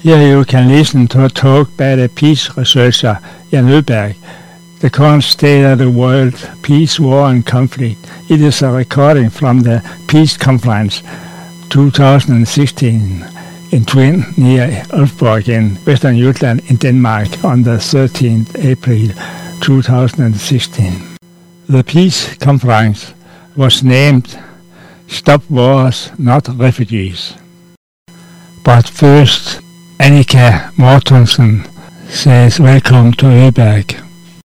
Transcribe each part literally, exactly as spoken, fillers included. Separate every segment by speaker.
Speaker 1: Here you can listen to a talk by the peace researcher Jan Øberg, The Current State of the World, Peace, War and Conflict. It is a recording from the Peace Conference two thousand sixteen in Twin near Ulfborg in Western Jutland in Denmark on the thirteenth of April two thousand sixteen. The Peace Conference was named Stop Wars, Not Refugees. But first, Annika Mortensen says welcome to Øberg.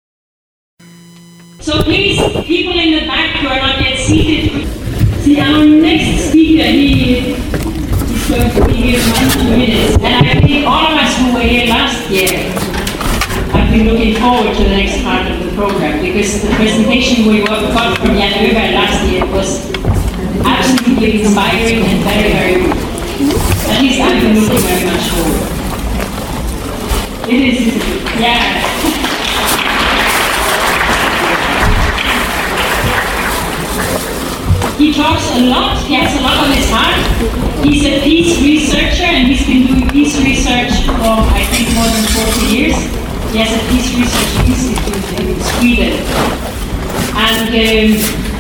Speaker 2: So please, people in the back who are not yet seated, see our next speaker, he is going to be here in one, two minutes. And I think all of us who were here last year have been looking forward to the next part of the program, because the presentation we got from Jan Øberg last year was absolutely inspiring and very, very good. At least I've been looking very much forward. It is, yeah. He talks a lot, he has a lot on his heart. He's a peace researcher and he's been doing peace research for, I think, more than forty years. He has a peace research institute in Sweden. And um,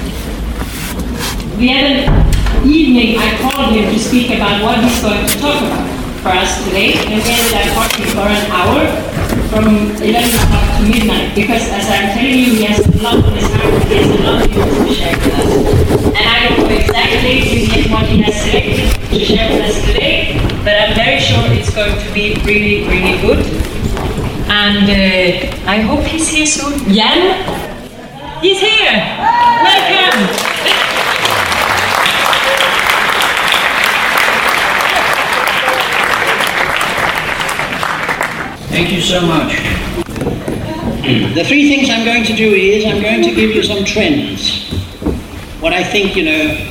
Speaker 2: we had an evening, I called him to speak about what he's going to talk about for us today. And we ended up talking for an hour from eleven o'clock to midnight, because as I'm telling you, he has a lot on his heart and he has a lot of things to share with us. And I don't know exactly what he has selected to share with us today, but I'm very sure it's going to be really, really good. And uh, I hope he's here soon. Jan, he's here. Welcome.
Speaker 3: Thank you so much. The three things I'm going to do is I'm going to give you some trends. What I think, you know,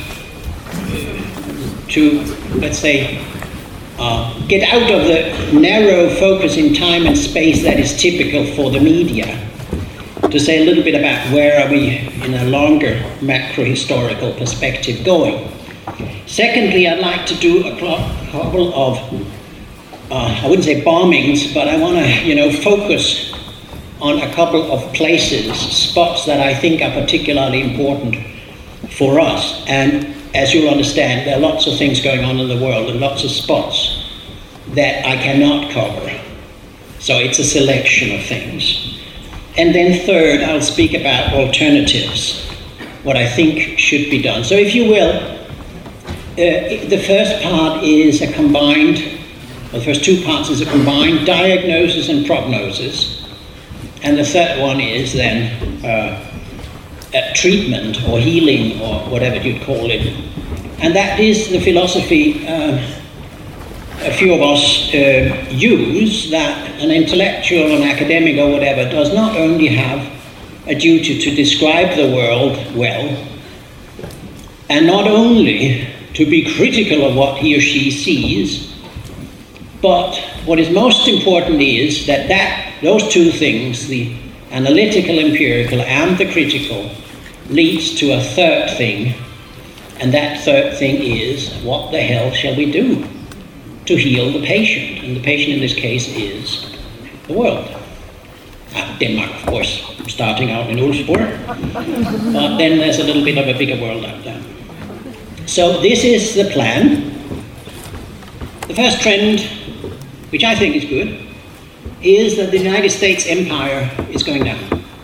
Speaker 3: to, let's say, uh, get out of the narrow focus in time and space that is typical for the media, to say a little bit about where are we in a longer macro-historical perspective going. Secondly, I'd like to do a couple of Uh, I wouldn't say bombings, but I want to, you know, focus on a couple of places, spots that I think are particularly important for us. And as you'll understand, there are lots of things going on in the world and lots of spots that I cannot cover. So it's a selection of things. And then third, I'll speak about alternatives, what I think should be done. So if you will, uh, the first part is a combined Well, the first two parts is a combined diagnosis and prognosis, and the third one is then uh, a treatment or healing or whatever you'd call it. And that is the philosophy uh, a few of us uh, use, that an intellectual, an academic or whatever does not only have a duty to describe the world well, and not only to be critical of what he or she sees, but what is most important is that, that those two things, the analytical, empirical, and the critical, leads to a third thing, and that third thing is, what the hell shall we do to heal the patient? And the patient in this case is the world. Ah, Denmark, of course, starting out in Ulfborg, but then there's a little bit of a bigger world out there. So this is the plan. The first trend, which I think is good, is that the United States empire is going down.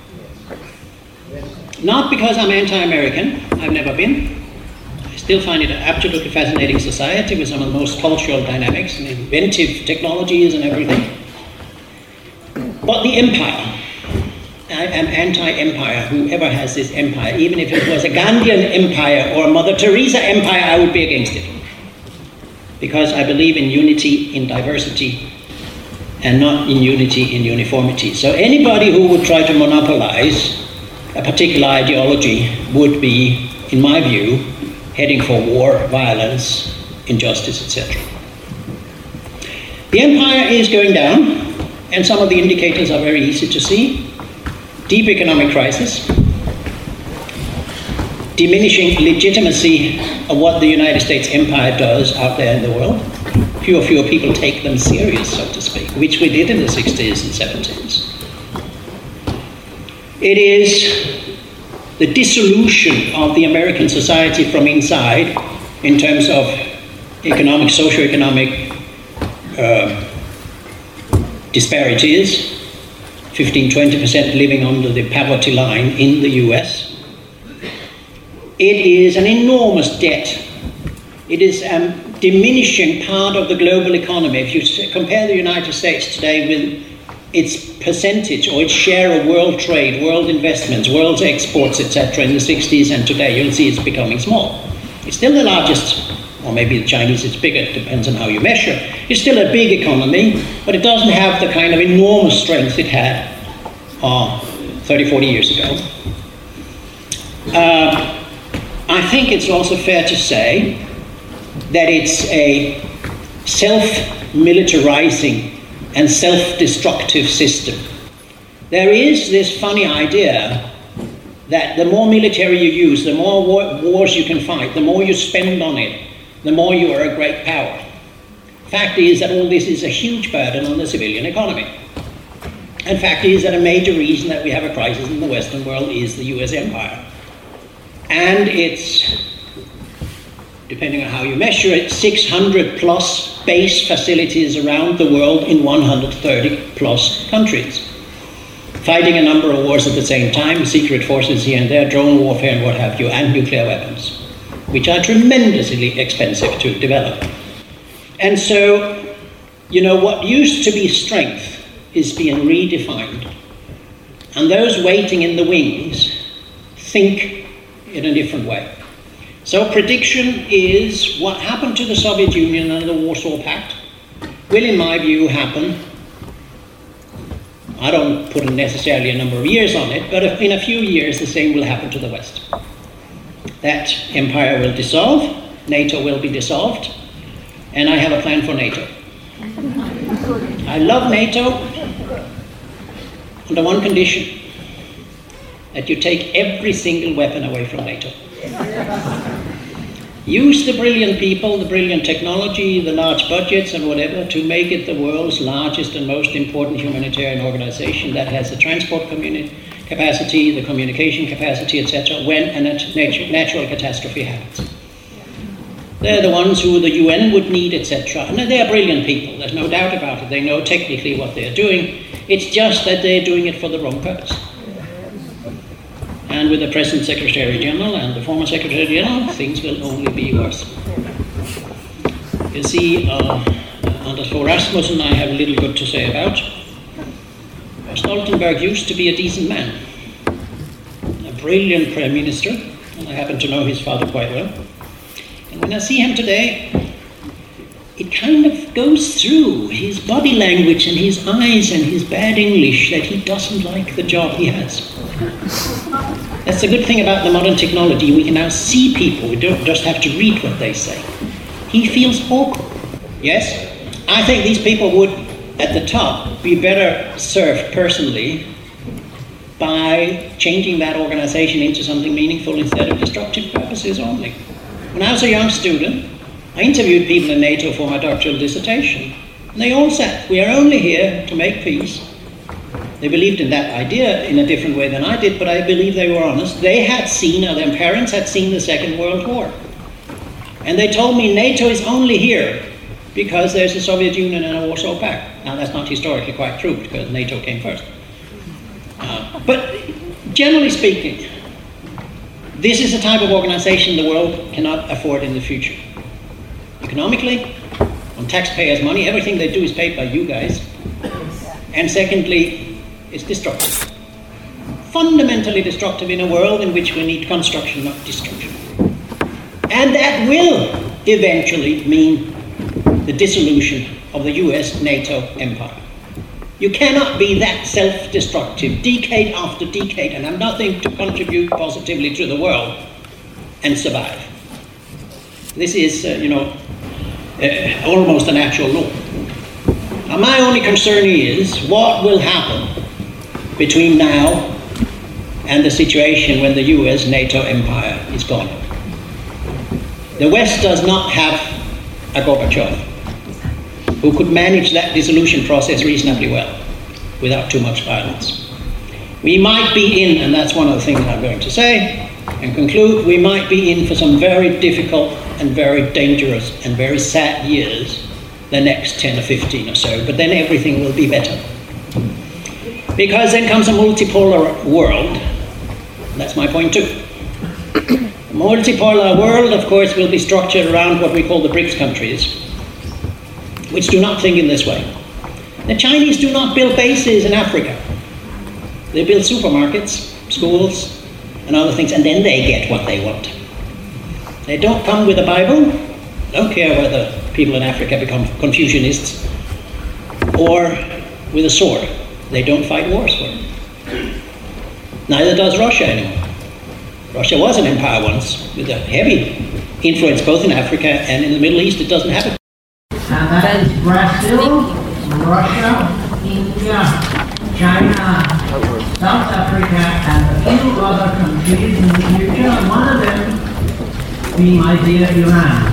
Speaker 3: Not because I'm anti-American, I've never been. I still find it an absolutely fascinating society with some of the most cultural dynamics and inventive technologies and everything. But the empire, I am anti-empire, whoever has this empire, even if it was a Gandhian empire or a Mother Teresa empire, I would be against it. Because I believe in unity in diversity and not in unity in uniformity. So anybody who would try to monopolize a particular ideology would be, in my view, heading for war, violence, injustice, et cetera. The empire is going down, and some of the indicators are very easy to see. Deep economic crisis, diminishing legitimacy of what the United States empire does out there in the world, fewer and fewer people take them serious, so to speak, which we did in the sixties and seventies. It is the dissolution of the American society from inside in terms of economic, socio-economic uh, disparities, fifteen to twenty percent living under the poverty line in the U S. It is an enormous debt. It is a diminishing part of the global economy. If you compare the United States today with its percentage or its share of world trade, world investments, world exports, et cetera in the sixties and today, you'll see it's becoming small. It's still the largest, or maybe the Chinese is bigger, it depends on how you measure. It's still a big economy, but it doesn't have the kind of enormous strength it had uh, thirty, forty years ago. Uh, I think it's also fair to say that it's a self-militarizing and self-destructive system. There is this funny idea that the more military you use, the more war wars you can fight, the more you spend on it, the more you are a great power. Fact is that all this is a huge burden on the civilian economy. And fact is that a major reason that we have a crisis in the Western world is the U S empire. And it's, depending on how you measure it, six hundred plus base facilities around the world in one hundred thirty plus countries, fighting a number of wars at the same time, secret forces here and there, drone warfare and what have you, and nuclear weapons, which are tremendously expensive to develop. And so, you know, what used to be strength is being redefined. And those waiting in the wings think in a different way. So prediction is what happened to the Soviet Union and the Warsaw Pact will, in my view, happen. I don't put necessarily a number of years on it, but in a few years the same will happen to the West. That empire will dissolve, NATO will be dissolved, and I have a plan for NATO. I love NATO under one condition, that you take every single weapon away from NATO. Use the brilliant people, the brilliant technology, the large budgets and whatever to make it the world's largest and most important humanitarian organization that has the transport capacity, the communication capacity, et cetera, when a nat natu natural catastrophe happens. They're the ones who the U N would need, et cetera. And they're brilliant people, there's no doubt about it. They know technically what they're doing. It's just that they're doing it for the wrong purpose. And with the present Secretary General and the former Secretary General, things will only be worse. You see, uh, Anders Fogh Rasmussen I have little good to say about. Stoltenberg used to be a decent man, a brilliant Prime Minister, and I happen to know his father quite well. And when I see him today, it kind of goes through his body language and his eyes and his bad English that he doesn't like the job he has. That's the good thing about the modern technology. We can now see people. We don't just have to read what they say. He feels awkward. Yes, I think these people would, at the top, be better served personally by changing that organization into something meaningful instead of destructive purposes only. When I was a young student, I interviewed people in NATO for my doctoral dissertation. And they all said, we are only here to make peace. They believed in that idea in a different way than I did, but I believe they were honest. They had seen, or their parents had seen the Second World War. And they told me NATO is only here because there's a Soviet Union and a Warsaw Pact. Now that's not historically quite true because NATO came first. Uh, but generally speaking, this is a type of organization the world cannot afford in the future. Economically, on taxpayers' money, everything they do is paid by you guys. And secondly, it's destructive. Fundamentally destructive in a world in which we need construction, not destruction. And that will eventually mean the dissolution of the U S NATO empire. You cannot be that self-destructive decade after decade and have nothing to contribute positively to the world and survive. This is, uh, you know, uh, almost a natural law. Now, my only concern is what will happen between now and the situation when the U S NATO empire is gone. The West does not have a Gorbachev. who could manage that dissolution process reasonably well, without too much violence. We might be in, and that's one of the things I'm going to say, and conclude, we might be in for some very difficult and very dangerous and very sad years the next ten or fifteen or so, but then everything will be better. Because then comes a multipolar world. That's my point too. A multipolar world, of course, will be structured around what we call the BRICS countries, which do not think in this way. The Chinese do not build bases in Africa. They build supermarkets, schools, and other things, and then they get what they want. They don't come with a Bible, don't care whether people in Africa become Confucianists, or with a sword. They don't fight wars for it. Neither does Russia anymore. Russia was an empire once, with a heavy influence both in Africa and in the Middle East. It doesn't have it.
Speaker 4: And that is Brazil, Russia, India, China, South Africa, and a few other countries in the future, and one of them being my dear Iran.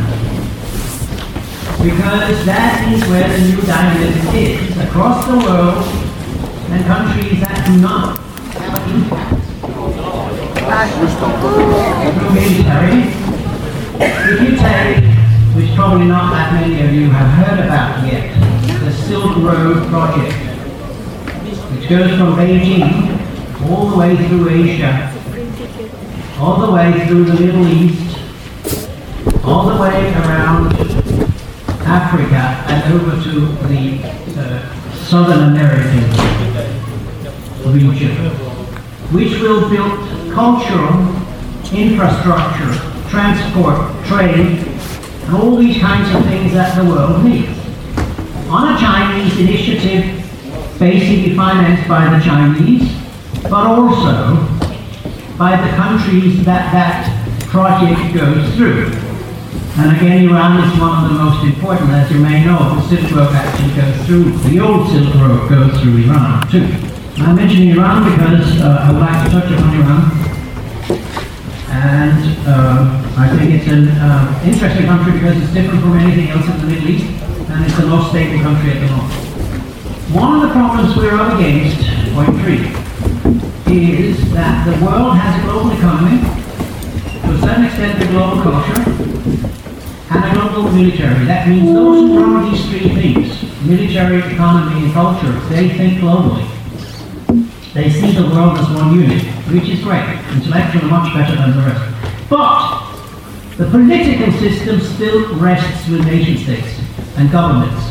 Speaker 4: Because that is where the new dynamism is, across the world, and countries that do not have an impact. Military, if you take, which probably not that many of you have heard about yet, the Silk Road project, which goes from Beijing all the way through Asia, all the way through the Middle East, all the way around Africa and over to the uh, Southern American region, which will build cultural, infrastructure, transport, trade, and all these kinds of things that the world needs. On a Chinese initiative, basically financed by the Chinese, but also by the countries that that project goes through. And again, Iran is one of the most important, as you may know. The Silk Road actually goes through, the old Silk Road goes through Iran too. And I mention Iran because uh, I would like to touch upon Iran. And uh, I think it's an uh, interesting country because it's different from anything else in the Middle East, and it's the most stable country at the moment. One of the problems we're up against, point three, is that the world has a global economy, to a certain extent a global culture, and a global military. That means those who run these three things, military, economy, and culture, they think globally. They see the world as one unit, which is great, intellectually much better than the rest. But the political system still rests with nation states and governments.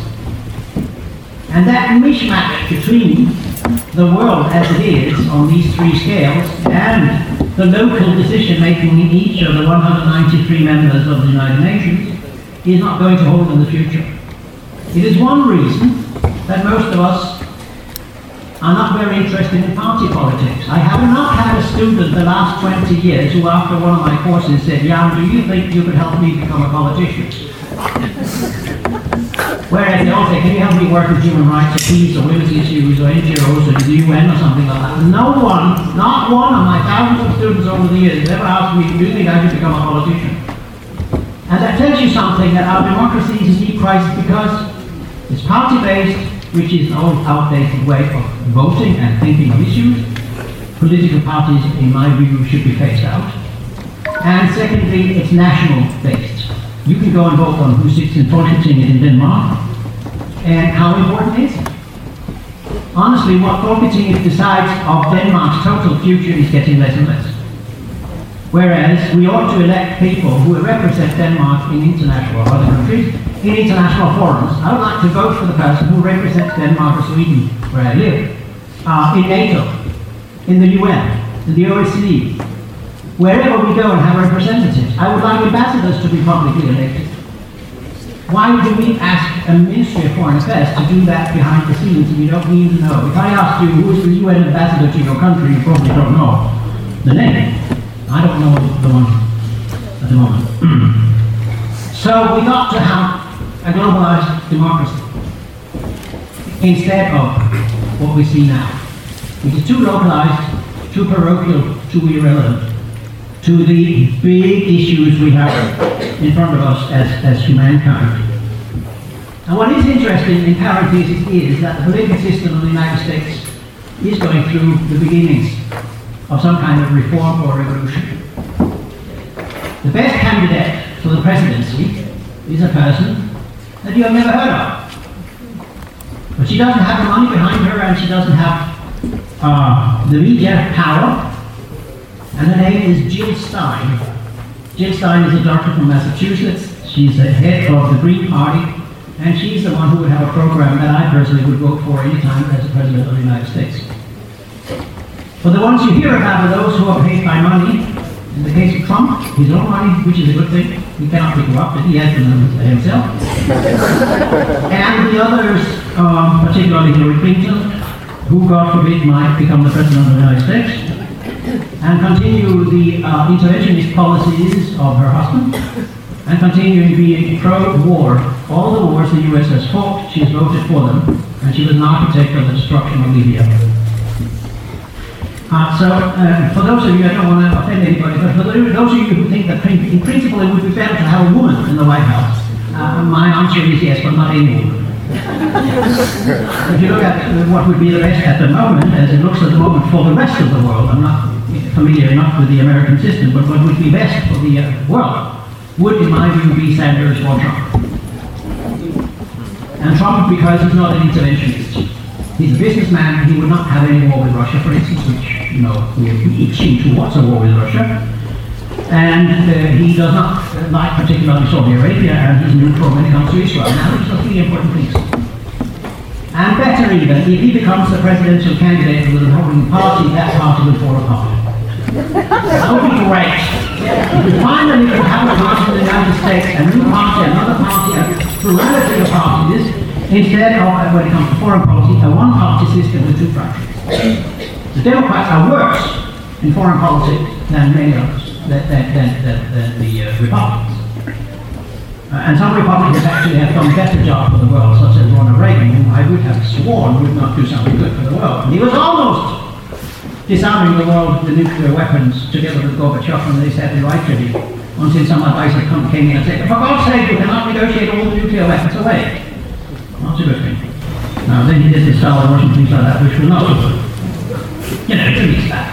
Speaker 4: And that mishmash between the world as it is on these three scales and the local decision making in each of the one hundred ninety-three members of the United Nations is not going to hold in the future. It is one reason that most of us are not very interested in party politics. I have not had a student the last twenty years who after one of my courses said, Jan, do you think you could help me become a politician? Whereas they all say, can you help me work with human rights or peace or women's issues or N G Os or the U N or something like that? No one, not one of my thousands of students over the years has ever asked me, do you think I should become a politician? And that tells you something, that our democracy is in deep crisis because it's party-based, which is an old outdated way of voting and thinking of issues. Political parties, in my view, should be phased out. And secondly, it's national-based. You can go and vote on who sits in Folketinget in Denmark, and how important is it? Honestly, what Folketinget decides of Denmark's total future is getting less and less. Whereas we ought to elect people who represent Denmark in international or other countries, in international forums. I would like to vote for the person who represents Denmark or Sweden, where I live, uh, in NATO, in the U N, in the O E C D, wherever we go and have representatives. I would like ambassadors to be publicly elected. Why do we ask a Ministry of Foreign Affairs to do that behind the scenes if you don't need to know? If I ask you who is the U N ambassador to your country, you probably don't know the name. I don't know the one at the moment. So we got to have a globalized democracy instead of what we see now, which is too localized, too parochial, too irrelevant to the big issues we have in front of us as, as humankind. And what is interesting in parentheses is that the political system of the United States is going through the beginnings of some kind of reform or revolution. The best candidate for the presidency is a person that you have never heard of. But she doesn't have the money behind her, and she doesn't have uh, the media power. And her name is Jill Stein. Jill Stein is a doctor from Massachusetts. She's the head of the Green Party. And she's the one who would have a program that I personally would vote for any time as the President of the United States. But the ones you hear about are those who are paid by money. In the case of Trump, his own money, which is a good thing. He cannot be corrupted, he has them himself. And the others, um, particularly Hillary Clinton, who, God forbid, might become the President of the United States, and continue the uh, interventionist policies of her husband, and continuing being pro-war. All the wars the U S has fought, she has voted for them, and she was an architect of the destruction of Libya. Uh, so, uh, for those of you, I don't want to offend anybody, but for those of you who think that in principle it would be better to have a woman in the White House, uh, my answer is yes, but not any woman. If you look at what would be the best at the moment, as it looks at the moment for the rest of the world, I'm not familiar enough with the American system, but what would be best for the uh, world would, in my view, be Sanders or Trump. And Trump, because he's not an interventionist. He's a businessman. He would not have any war with Russia, for instance, which, you know, we are itching towards a war with Russia. And uh, he does not like particularly Saudi Arabia, and he's neutral when it comes to Israel. Now, these are three important things. And better even, if he becomes the presidential candidate of the Republican Party, that party will fall apart. That would be great. If we finally could have a party in the United States, a new party, another party, a plurality of parties, instead of, when it comes to foreign policy, a one-party system with two fractions. The Democrats are worse in foreign policy than many others, than, than, than, than, than the uh, Republicans. Uh, and some Republicans actually have done a better job for the world, such as Ronald Reagan, whom I would have sworn would not do something good for the world. And he was almost disarming the world with the nuclear weapons together with Gorbachev, and they said the right to be, until some advisor came in and said, for God's sake, you cannot negotiate all the nuclear weapons away. Not a good thing. Now, then he did the Star Wars and things like that, which were not so good. You know, to me, that.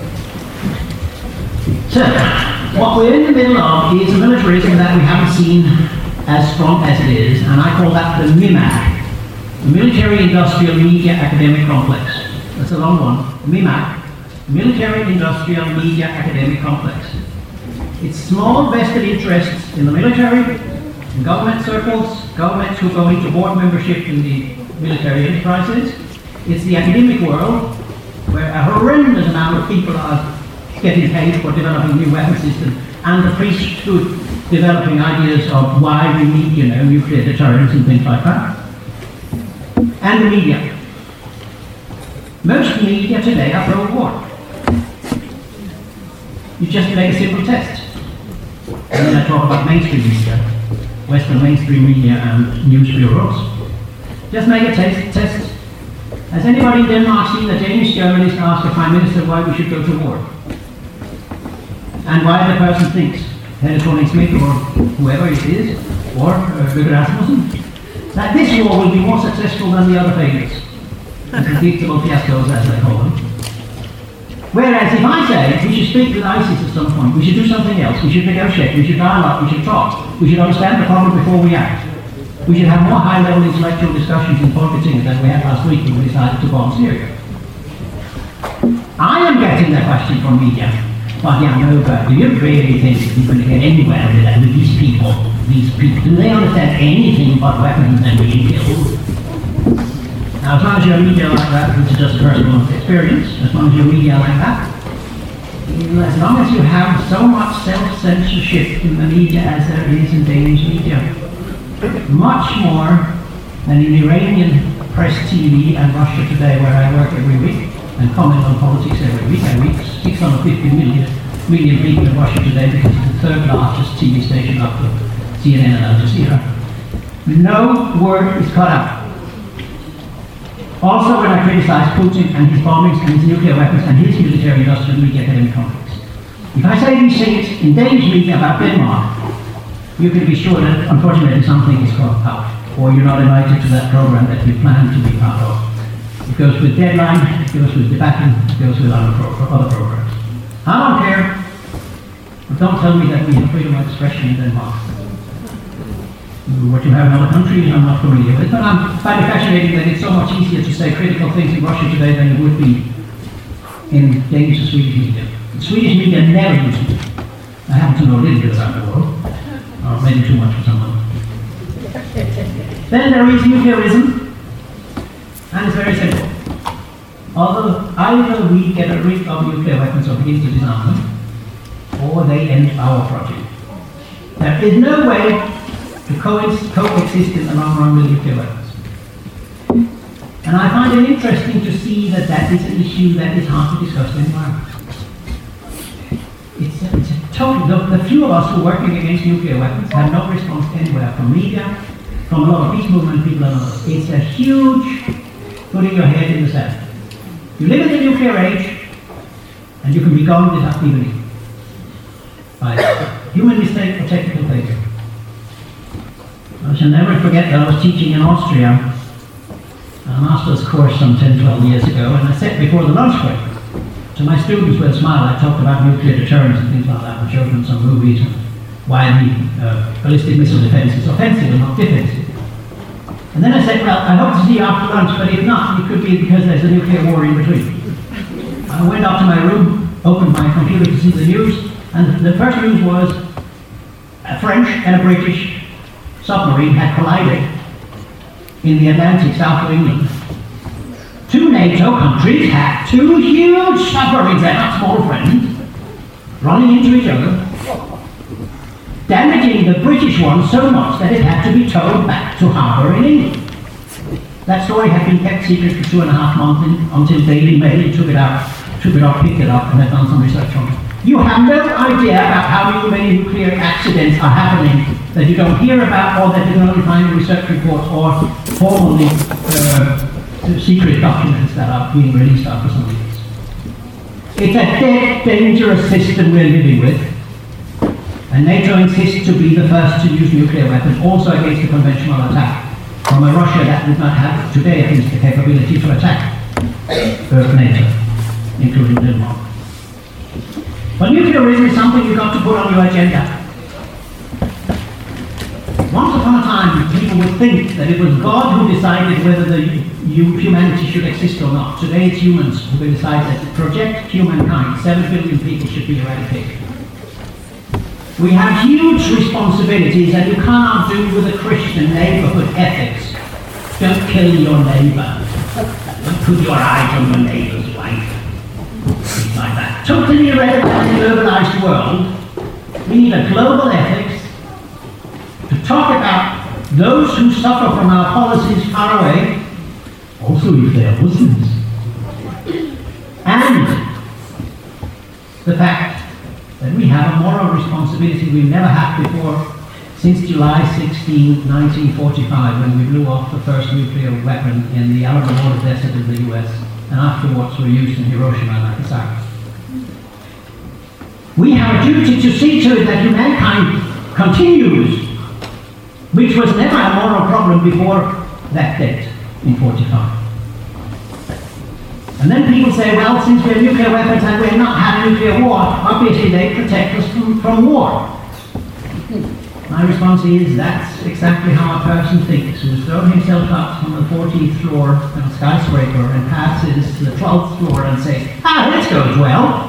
Speaker 4: So, what we're in the middle of is a militarism that we haven't seen as strong as it is, and I call that the MIMAC, the Military Industrial Media Academic Complex. That's a long one. MIMAC, Military Industrial Media Academic Complex. It's small vested interests in the military, in government circles, governments who go into board membership in the military enterprises. It's the academic world, where a horrendous amount of people are getting paid for developing new weapon systems, and the priesthood developing ideas of why we need, you know, nuclear deterrence and things like that. And the media. Most media today are pro-war. You just make a simple test. And then I talk about mainstream media, Western mainstream media and news bureaus. Just make a test. test. Has anybody in Denmark seen a Danish journalist ask the Prime Minister why we should go to war? And why the person thinks, Helle Thorning-Schmidt or whoever it is, or uh, Løkke Rasmussen, that this war will be more successful than the other failures, the predictable fiascos as they call them. Whereas if I say we should speak with ISIS at some point, we should do something else, we should negotiate, we should dialogue, we should talk, we should understand the problem before we act. We should have more high-level intellectual discussions in focusing than we had last week when we decided to bomb Syria. I am getting that question from media. But yeah, no, but do you really think you're going to get anywhere with, that, with these people? These people, do they understand anything about weapons and being killed? Now, as long as you're media like that, which is just a personal experience, as long as you're media like that, as long as you have so much self-censorship in the media as there is in Danish media, much more than in Iranian press T V and Russia Today, where I work every week and comment on politics every week. I reach six hundred fifty million, million people in Russia Today because it's the third largest T V station after C N N and Al Jazeera. No word is cut out. Also, when I criticize Putin and his bombings and his nuclear weapons and his military industrial media academic complex, if I say these things in Danish media about Denmark, you can be sure that unfortunately something is cut out. or you're not invited to that program that you plan to be part of. It goes with deadline, it goes with debating, it goes with other, pro other programs. I don't care. But don't tell me that we have freedom of expression in Denmark. What you have in other countries, I'm not familiar with, but I find it fascinating that it's so much easier to say critical things in Russia today than it would be in Danish or Swedish media. The Swedish media never use it. I happen to know a little bit about the world, or maybe too much for someone. Then there is nuclearism, and it's very simple. Although either we get rid of nuclear weapons or begin to disarm them, or they end our project. There is no way to coexist, coexist in the long run with nuclear weapons. And I find it interesting to see that that is an issue that is hard to discuss in the environment. It's a, it's a total, the, the few of us who are working against nuclear weapons have no response anywhere from media, from a lot of peace movement people and others. It's a huge putting your head in the sand. You live in the nuclear age, and you can be gone without even by human mistake or technical failure. I shall never forget that I was teaching in Austria a master's course some ten, twelve years ago, and I sat before the lunch break. To my students with a smile, I talked about nuclear deterrence and things like that, and showed them some movies and why the uh, ballistic missile defense is offensive and not defensive. And then I said, well, I hope to see you after lunch, but if not, it could be because there's a nuclear war in between. I went up to my room, opened my computer to see the news, and the first news was a French and a British submarine had collided in the Atlantic south of England. Two NATO countries had two huge submarines, they're not small friends, running into each other, damaging the British one so much that it had to be towed back to harbour in England. That story had been kept secret for two and a half months in, until Daily Mail took it out, took it up, picked it up, and had done some research on it. You have no idea about how many nuclear accidents are happening that you don't hear about, or that you don't find in research reports or formally uh, secret documents that are being released after some years. It's a dead, dangerous system we're living with, and NATO insists to be the first to use nuclear weapons, also against a conventional attack from a Russia that would not have, today at least, the capability to attack Earth NATO, including Denmark. But nuclearism is something you've got to put on your agenda. Once upon a time, people would think that it was God who decided whether the humanity should exist or not. Today it's humans who will decide that Project Humankind, seven billion people, should be eradicated. We have huge responsibilities that you cannot do with a Christian neighborhood ethics. Don't kill your neighbor. Don't put your eyes on your neighbor's wife. Things like that. Totally irrelevant in the globalized world. We need a global ethics to talk about those who suffer from our policies far away, also if they are Muslims. And the fact that we have a moral responsibility we never had before since July sixteenth, nineteen forty-five, when we blew off the first nuclear weapon in the Alabama Desert in the U S, and afterwards were used in Hiroshima and Nagasaki. We have a duty to see to it that humankind continues, which was never a moral problem before that date in forty-five. And then people say, well, since we have nuclear weapons and we're not having nuclear war, obviously they protect us from, from war. My response is, that's exactly how a person thinks, who has thrown himself up from the fourteenth floor of a skyscraper and passes to the twelfth floor and says, ah, this goes well.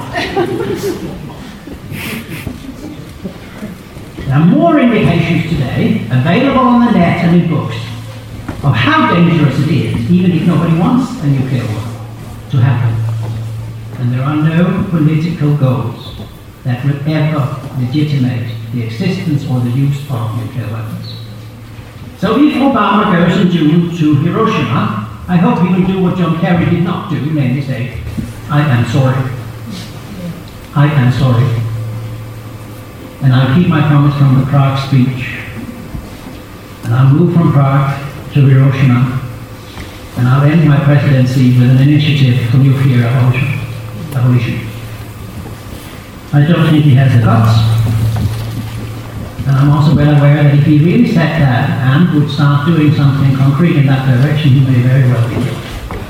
Speaker 4: There are more indications today, available on the net and in books, of how dangerous it is, even if nobody wants a nuclear war to happen. And there are no political goals that will ever legitimate the existence or the use of nuclear weapons. So if Obama goes in June to Hiroshima, I hope he will do what John Kerry did not do, namely say, I am sorry. I am sorry. And I'll keep my promise from the Prague speech. And I'll move from Prague to Hiroshima. And I'll end my presidency with an initiative for nuclear abolition. abolition. I don't think he has the guts. And I'm also well aware that if he really set that and would start doing something concrete in that direction, he may very well be killed.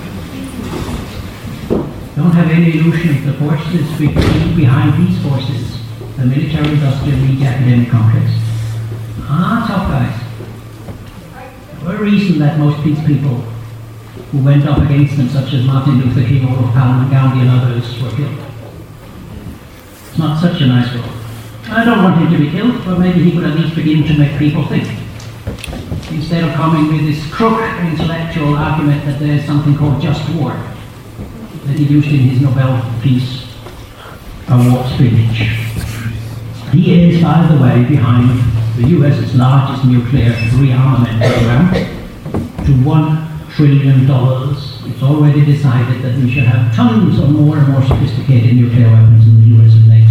Speaker 4: Don't have any illusion of the forces behind these forces, the military, industrial, media, academic complex. Ah, tough guys. For a reason that most peace people who went up against them, such as Martin Luther King, Olof Palme, Gandhi, and others, were killed. It's not such a nice world. I don't want him to be killed, but maybe he could at least begin to make people think. Instead of coming with this crook intellectual argument that there is something called just war, that he used in his Nobel Peace Award speech. He is, by the way, behind the U S's largest nuclear rearmament program to one trillion dollars. It's already decided that we should have tons of more and more sophisticated nuclear weapons in the U S and NATO.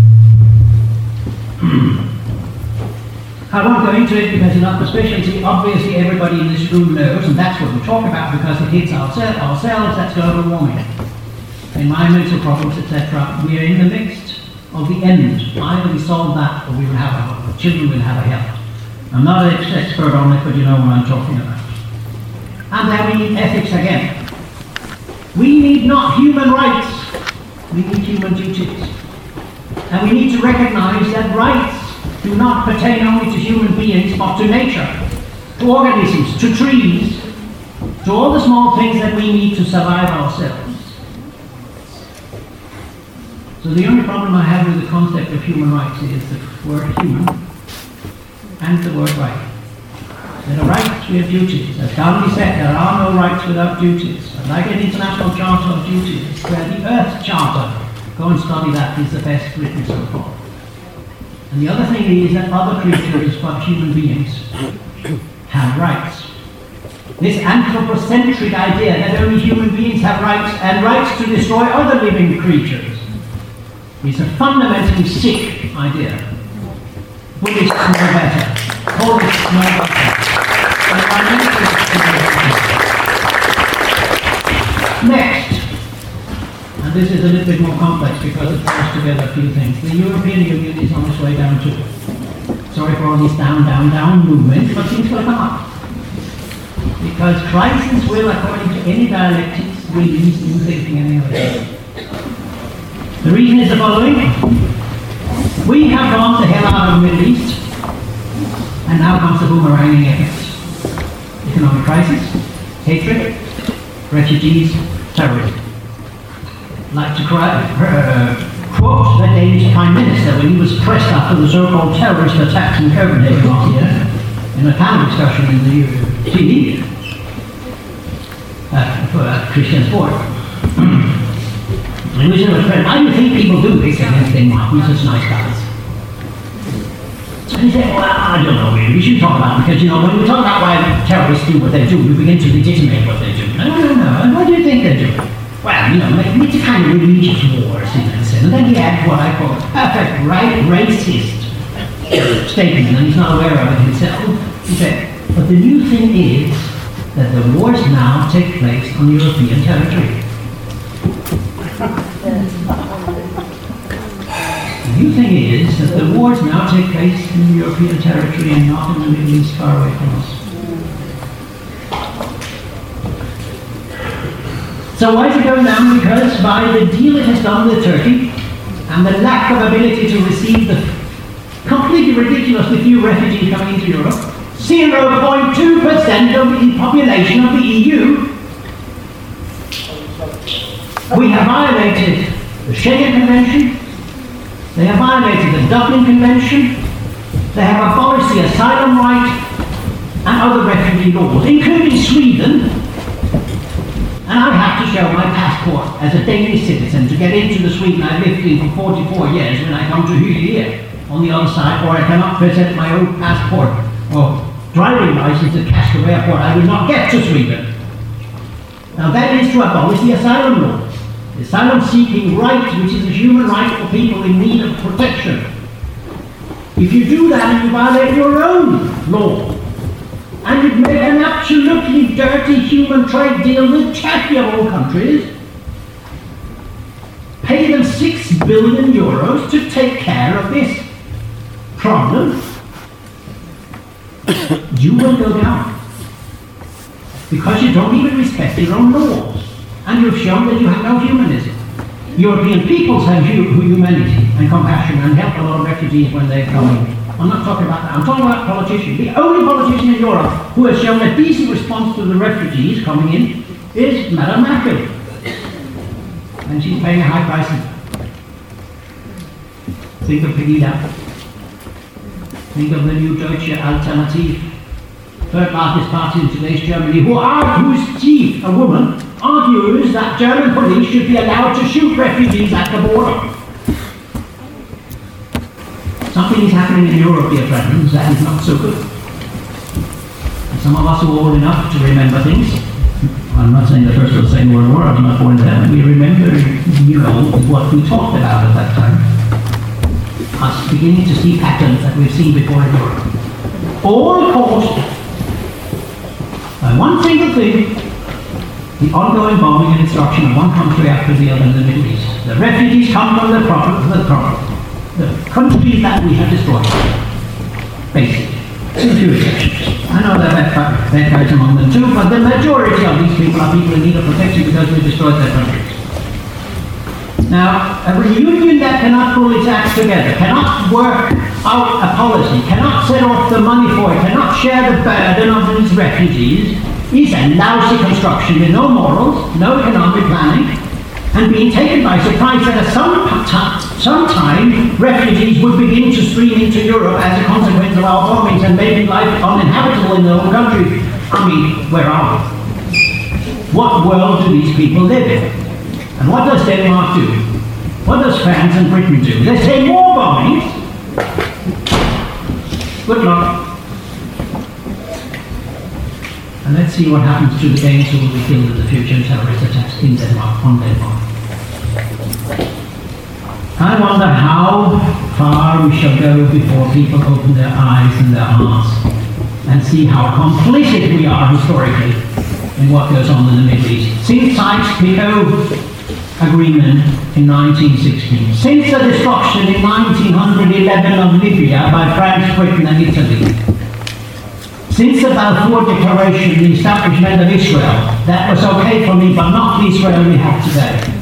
Speaker 4: I won't go into it because it's not a specialty. Obviously everybody in this room knows, and that's what we talk about because it hits ourse- ourselves, that's global warming. Environmental problems, et cetera. We are in the midst of the end. Either we solve that or we will have our children will have a hell. I'm not an expert on it, but you know what I'm talking about. And then we need ethics again. We need not human rights, we need human duties. And we need to recognize that rights do not pertain only to human beings, but to nature, to organisms, to trees, to all the small things that we need to survive ourselves. So the only problem I have with the concept of human rights is the word human and the word right. There are rights, we have duties. As Gandhi said, there are no rights without duties. And like an international charter of duties, where the Earth Charter, go and study that, is the best written so far. And the other thing is that other creatures, but human beings, have rights. This anthropocentric idea that only human beings have rights and rights to destroy other living creatures is a fundamentally sick idea. Buddhists know better. Buddhists know better. Next, and this is a little bit more complex because it ties together a few things. The European Union is on its way down too. Sorry for all these down, down, down movements, but things will come up. Because crisis will, according to any dialectics, release new thinking anyway. The reason is the following. We have gone the hell out of the Middle East, and now comes the boomeranging effect. Economic crisis, hatred, refugees, terrorism. I'd like to cry, uh, quote the Danish Prime Minister when he was pressed after the so-called terrorist attacks in Copenhagen last year in a panel discussion in the T V uh, for uh, Christian Sport. And he was friend, how do you think people do this against Denmark? We're such nice guys. And he said, well, I don't know really, we should talk about it, because, you know, when we talk about why terrorists do what they do, we begin to legitimate what they do. No, no, no, and what do you think they do? Well, you know, it's a kind of religious war, in that sense. And then he had what I call a perfect right racist statement, and he's not aware of it himself. He said, but the new thing is that the wars now take place on European territory. The new thing is that the wars now take place in European territory and not in the Middle East far away from us. So why is it going down? Because by the deal it has done with Turkey and the lack of ability to receive the completely ridiculously few refugees coming into Europe, zero point two percent of the population of the E U, we have violated the Schengen Convention, they have violated the Dublin Convention, they have abolished the asylum right and other refugee laws, including Sweden. And I have to show my passport as a Danish citizen to get into the Sweden I lived in for forty-four years when I come to here on the other side, or I cannot present my own passport or driving license at Kastrup Airport. I will not get to Sweden. Now that is to abolish the asylum law. The asylum-seeking right, which is a human right for people in need of protection. If you do that, you violate your own law. And you've made an absolutely dirty human trade deal with Turkey of all countries. Pay them six billion euros to take care of this problem. you will go down. Because you don't even respect your own laws. And you've shown that you have no humanism. European peoples have hu- humanity and compassion and help a lot of refugees when they're coming. I'm not talking about that. I'm talking about politicians. The only politician in Europe who has shown a decent response to the refugees coming in is Madame Merkel. And she's paying a high price. Think of Pegida. Think of the new Deutsche Alternative, third largest party in today's Germany, who are, whose chief, a woman, argues that German police should be allowed to shoot refugees at the border. Something is happening in Europe, dear friends, that is not so good. And some of us who are old enough to remember things, I'm not saying the First or the Second World War, I was not born there, we remember, you know, what we talked about at that time. Us beginning to see patterns that we've seen before in Europe. All caused by one single thing, the ongoing bombing and destruction of one country after the other in the Middle East. The refugees come from the problem, the problem. The countries that we have destroyed. Basically. A few exceptions. I know there are bad guys among them too, but the majority of these people are people in need of protection because we destroyed their countries. Now, a reunion that cannot pull its acts together, cannot work out a policy, cannot set off the money for it, cannot share the burden of these refugees, is a lousy construction with no morals, no economic planning, and being taken by surprise that at some, t- some time refugees would begin to stream into Europe as a consequence of our bombings and making life uninhabitable in their own country. I mean, where are we? What world do these people live in? And what does Denmark do? What does France and Britain do? They say more bombings. Good luck. And let's see what happens to the Danes who will be killed in the future in terrorist attacks in Denmark, on Denmark. I wonder how far we shall go before people open their eyes and their hearts and see how complicit we are historically in what goes on in the Middle East. Since Sykes-Picot Agreement in nineteen sixteen, since the destruction in nineteen eleven of Libya by France, Britain and Italy, since the Balfour Declaration, the establishment of Israel, that was okay for me, but not the Israel we have today.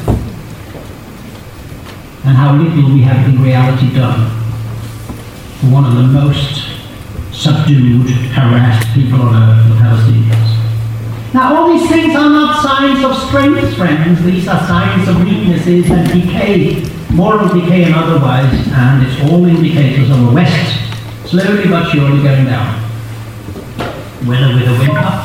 Speaker 4: And how little we have in reality done for one of the most subdued, harassed people on earth, the Palestinians. Now, all these things are not signs of strength, friends. These are signs of weaknesses and decay, moral decay and otherwise, and it's all indicators of the West slowly but surely going down. Whether with a whimper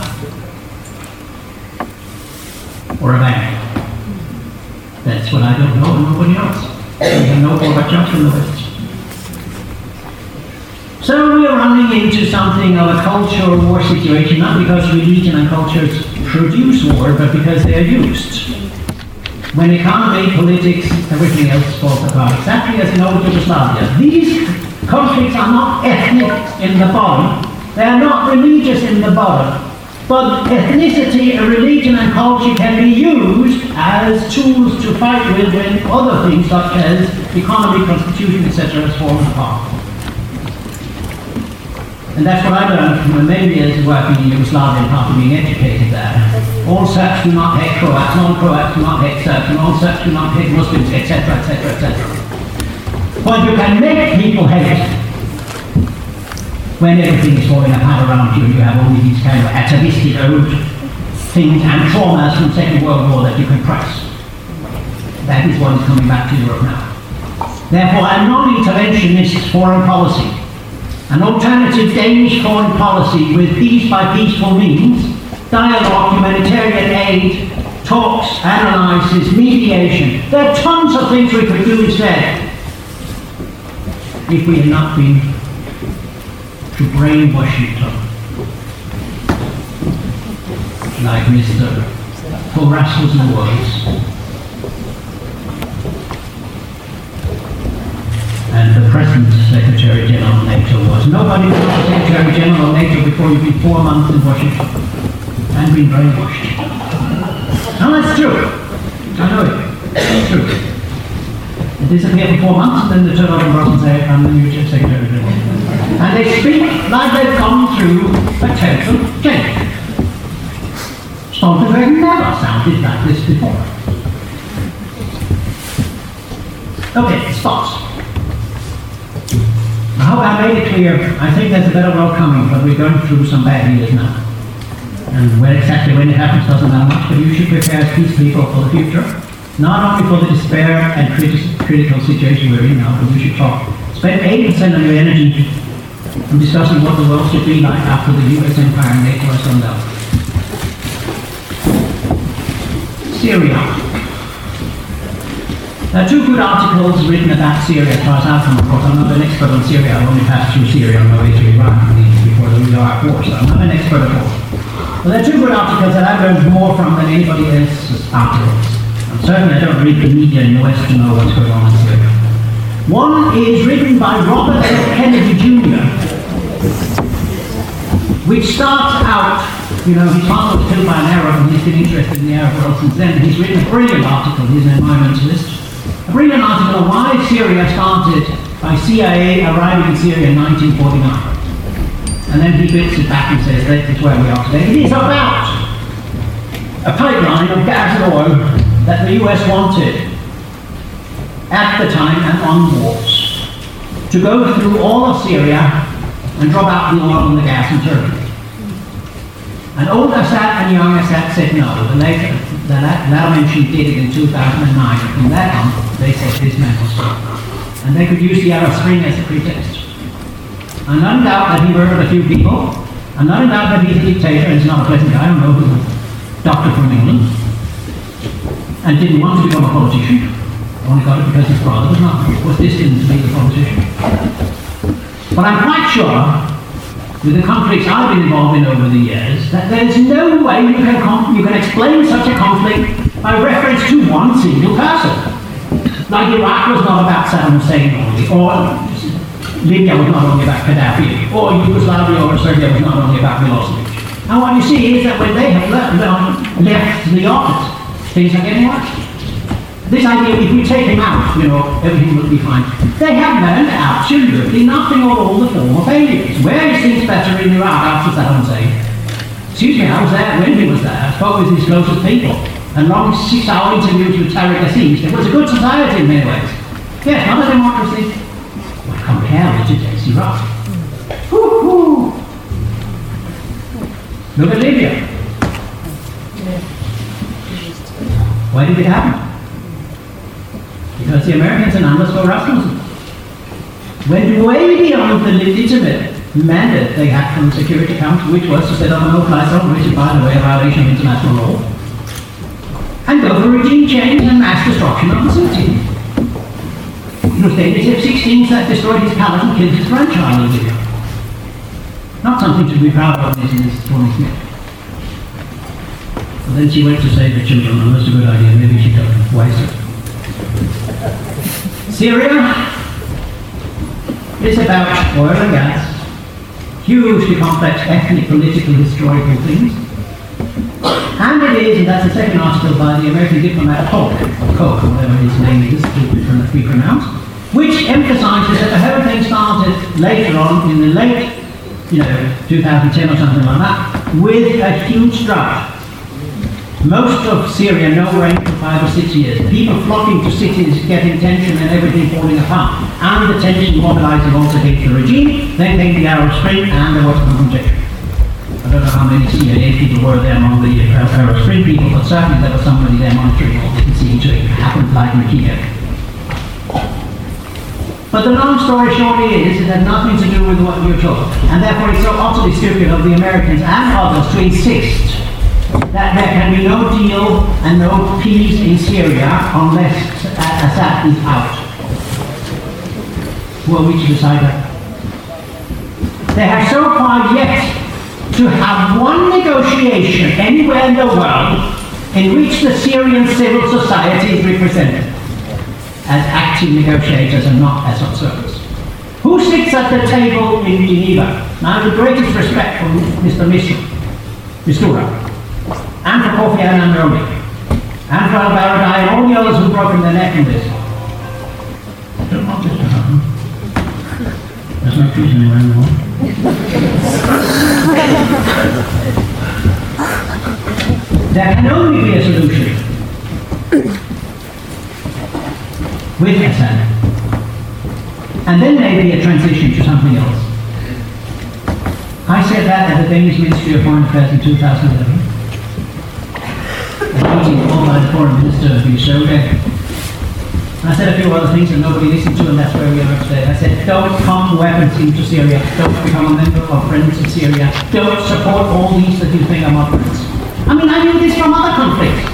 Speaker 4: or a bang. That's what I don't know and nobody else. We have no Gorbachev from the West. So we are running into something of a cultural war situation, not because religion and cultures produce war, but because they are used. When economy, politics, everything else falls apart, exactly as in old Yugoslavia. These conflicts are not ethnic in the bottom, they are not religious in the bottom, but ethnicity, religion and culture can be used as tools to fight with when other things such as economy, constitution, et cetera has fallen apart. And that's what I learned from the many years of working in Yugoslavia and after being educated there. All Serbs do not hate Croats, non-Croats do not hate Serbs, and all Serbs do not hate Muslims, et cetera, et cetera, et cetera. But you can make people hate when everything is falling apart around you and you have all these kind of atavistic old things and traumas from the Second World War that you can price. That is what is coming back to Europe now. Therefore, a non-interventionist foreign policy, an alternative Danish foreign policy with peace by peaceful means, dialogue, humanitarian aid, talks, analysis, mediation. There are tons of things we could do instead if we had not been to brainwash each other. Like Mister Paul Rasmussen was. And the present Secretary General of NATO was. Nobody was the Secretary General of NATO before you've been four months in Washington and been brainwashed. Now that's true. I know it. It's true. And disappear for four months, and then they turn over and Brussels and say, I'm the new Secretary General. And they speak like they've gone through a total change. Stoltenberg never sounded like this before. Okay, spots. I hope I made it clear. I think there's a better world coming, but we're going through some bad years now. And where exactly when it happens doesn't matter much, but you should prepare as peace people for the future. Not only for the despair and criti- critical situation we're in now, but we should talk. Spend eighty percent of your energy on discussing what the world should be like after the U S empire and NATO are gone down. Syria. There are two good articles written about Syria as far as I've come across. I'm not an expert on Syria. I've only passed through Syria on my way to Iran before the Iraq war, so I'm not an expert at all. But there are two good articles that I've learned more from than anybody else's articles. And certainly I don't read the media in the West to know what's going on in Syria. One is written by Robert F. Kennedy Junior, which starts out, you know, his father was killed by an Arab and he's been interested in the Arab world since then. He's written a brilliant article, he's an environmentalist. A brilliant article on why Syria started by C I A arriving in Syria in nineteen forty-nine. And then he bits it back and says, this is where we are today. It is about a pipeline of gas and oil that the U S wanted at the time and onwards to go through all of Syria and drop out the oil and the gas in Turkey. And old Assad and young Assad said no. The later, the latter mentioned did it in two thousand nine. From that on, they said this man was stop. And they could use the Arab Spring as a pretext. I'm not in doubt that he murdered a few people. I'm not in doubt that he's a dictator and he's not a pleasant guy. I know who doctor from England. And didn't want to become a politician. Only got it because his father was not, was destined to be a politician. But I'm quite sure, with the conflicts I've been involved in over the years, that there's no way you can, you can explain such a conflict by reference to one single person. Like Iraq was not about Saddam Hussein only, or Libya was not only about Gaddafi, or Yugoslavia or Serbia was not only about Milosevic. And what you see is that when they have left, left the office, things are getting worse. This idea, if we take him out, you know, everything will be fine. They have learned absolutely nothing of all the former failures. Where is things better in Iraq after Saddam Hussein? Excuse me, I was there when he was there. I spoke with his closest people. And long six-hour interviews with Tariq Aziz. It was a good society in many ways. Yes, not a democracy. But compare it to today's Iraq. Woo-hoo! Look at Libya. Why did it happen? Because the Americans and underscore Rasmussen went way beyond the legitimate mandate they had from the Security Council, which was to set up a no-fly zone, which is, by the way, a violation of international law, and go for regime change and mass destruction of the city. It was David F sixteen that destroyed his palace and killed his grandchild in Libya. Not something to be proud of, isn't this, Tony Smith? But then she went to save the children, and that's a good idea. Maybe she took it wiser. Syria is about oil and gas, hugely complex ethnic, political, historical things. And it is, and that's the second article by the American diplomat Koch, or Koch, or whatever his name is, to be pronounced, which emphasizes that the whole thing started later on in the late, you know, two thousand ten or something like that, with a huge drought. Most of Syria, no rain for five or six years. People flocking to cities, getting tension and everything falling apart. And the tension mobilizing also against the regime. Then came the Arab Spring and there was confrontation. I don't know how many C I A people were there among the Arab Spring people, but certainly there was somebody there monitoring all this and seeing to it happened like in Kiev. But the long story short is, it had nothing to do with what you're told. And therefore it's so utterly stupid of the Americans and others to insist that there can be no deal and no peace in Syria unless Assad is out. Who are we to decide that? They have so far yet to have one negotiation anywhere in the world in which the Syrian civil society is represented as active negotiators and not as observers. Who sits at the table in Geneva? Now, the greatest respect for Mister Mistura, and for Kofi Annan Romi, and for al-Baradei and all the others who've broken their neck in this. countries anywhere in the world. There can only be a solution with Assad. And then maybe a transition to something else. I said that at the Danish Ministry of Foreign Affairs in two thousand eleven. A meeting called by the Foreign Minister of Yusoka. And I said a few other things that nobody listened to, and that's where we are today. I said, don't pump weapons into Syria. Don't become a member of Friends of Syria. Don't support all these that you think are moderates. I mean, I knew this from other conflicts.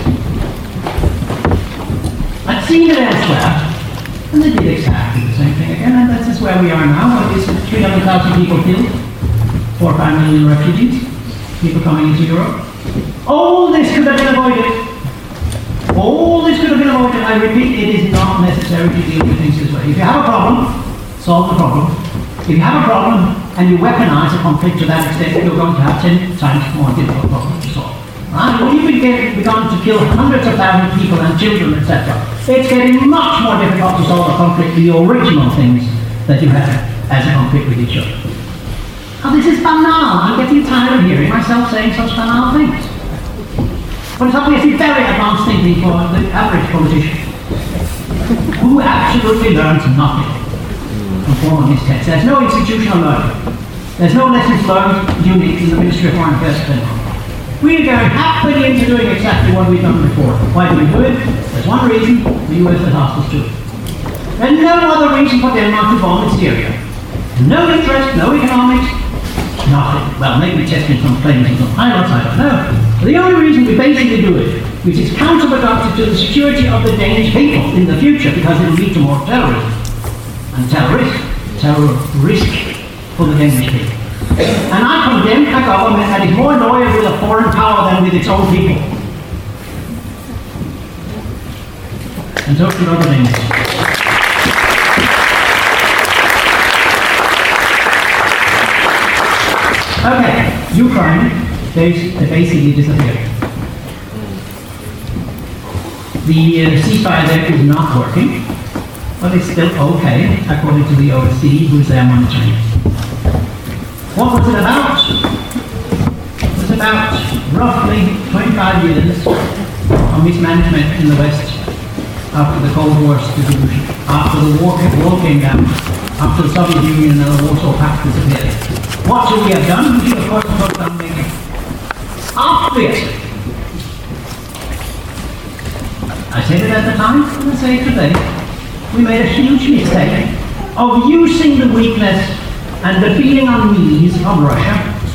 Speaker 4: I'd seen it elsewhere, and they did exactly the same thing again, and that's just where we are now. What is it? three hundred thousand people killed, four or five million refugees, people coming into Europe. All this could have been avoided. All this could have been avoided. I repeat, it is not necessary to deal with things this way. If you have a problem, solve the problem. If you have a problem and you weaponize a conflict to that extent, you're going to have ten times more difficult problems to solve. Right? When you've begun to kill hundreds of thousands of people and children, et cetera, it's getting much more difficult to solve a conflict with the original things that you have as a conflict with each other. Now this is banal. I'm getting tired of hearing myself saying such banal things. But it's obviously very advanced thinking for the average politician, who absolutely learns nothing from formal his text. There's no institutional learning. There's no lessons learned unique in the Ministry of Foreign Affairs. We are going happily into doing exactly what we've done before. Why do we do it? There's one reason: the U S has asked us to. There's no other reason for Denmark to bomb in Syria. No interest, no economics, nothing. Well, maybe testing some planes and some pilots, I don't know. The only reason we basically do it, which is counterproductive to the security of the Danish people in the future, because it will lead to more terrorism. And terrorist, terror risk for the Danish people. And I condemn a government that is more loyal with a foreign power than with its own people. And so should other things. Okay, Ukraine. They basically disappeared. The uh, ceasefire there is not working, but it's still okay, according to the O S C E, who's there monitoring it. What was it about? It was about roughly twenty-five years of mismanagement in the West after the Cold War's dissolution, after the war, war came down, after the Soviet Union and the Warsaw Pact disappeared. What should we have done? We should, of course, have focused on making obviously. I said it at the time, and I say it today. We made a huge mistake of using the weakness and the feeling unease of Russia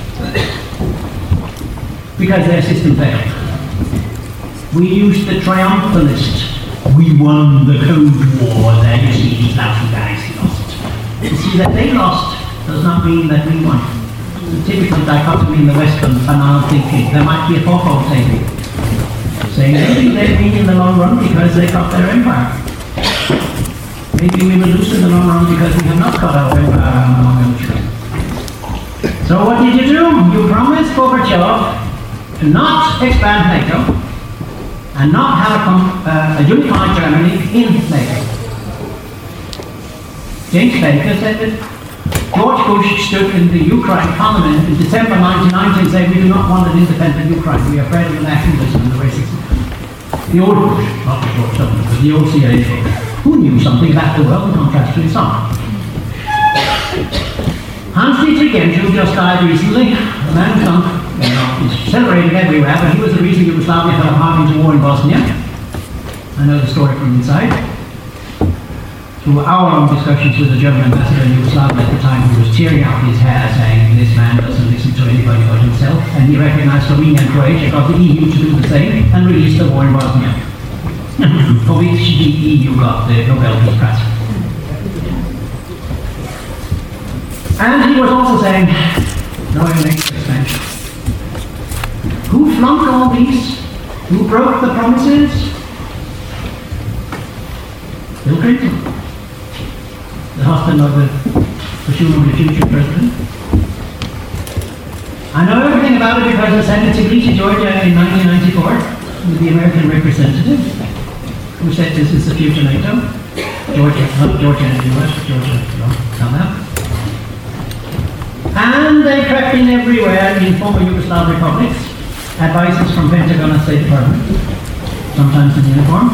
Speaker 4: because their system failed. We used the triumphalist. We won the Cold War. There you see these lousy guys lost. You see that they lost does not mean that we won. The typical dichotomy in the Western banal thinking. There might be a fourfold thinking, saying maybe they win in the long run because they got their empire. Maybe we will lose in the long run because we have not got our empire in the long run. So what did you do? You promised Gorbachev to not expand NATO and not have a, uh, a unified Germany in NATO. James Baker said that George Bush stood in the Ukraine Parliament in December nineteen ninety and said, we do not want an independent Ukraine. We are afraid of the nationalism and the racism. The old Bush, not the George W, but the old C I A Bush, who knew something about the world in contrast to his son. Hans-Dietrich Genscher just died recently. The man who's done, you know, is celebrated everywhere, but he was the reason Yugoslavia fell apart into war in Bosnia. I know the story from inside. Through our own discussions with the German ambassador in Yugoslavia at the time, he was tearing out his hair saying, this man doesn't listen to anybody but himself, and he recognized Slovenia and Croatia got the E U to do the same and released the war in Bosnia. For which the E U got the Nobel Peace Prize. And he was also saying, no expansion. Who flunked all these? Who broke the promises? Bill Clinton, the husband of the presumably future president. I know everything about it because I sent it to Greece, Georgia in nineteen ninety-four with the American representative who said this is the future NATO. Georgia, not Georgia in the U S, Georgia, no, come out. And they crept in everywhere in former Yugoslav republics. Advices from Pentagon and State Department, sometimes in uniform.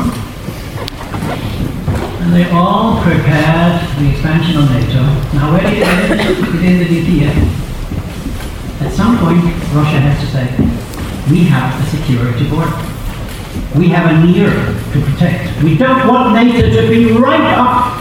Speaker 4: And they all prepared the expansion of NATO. Now where did it end? It ended in Kiev. At some point, Russia has to say, we have a security border. We have a near to protect. We don't want NATO to be right up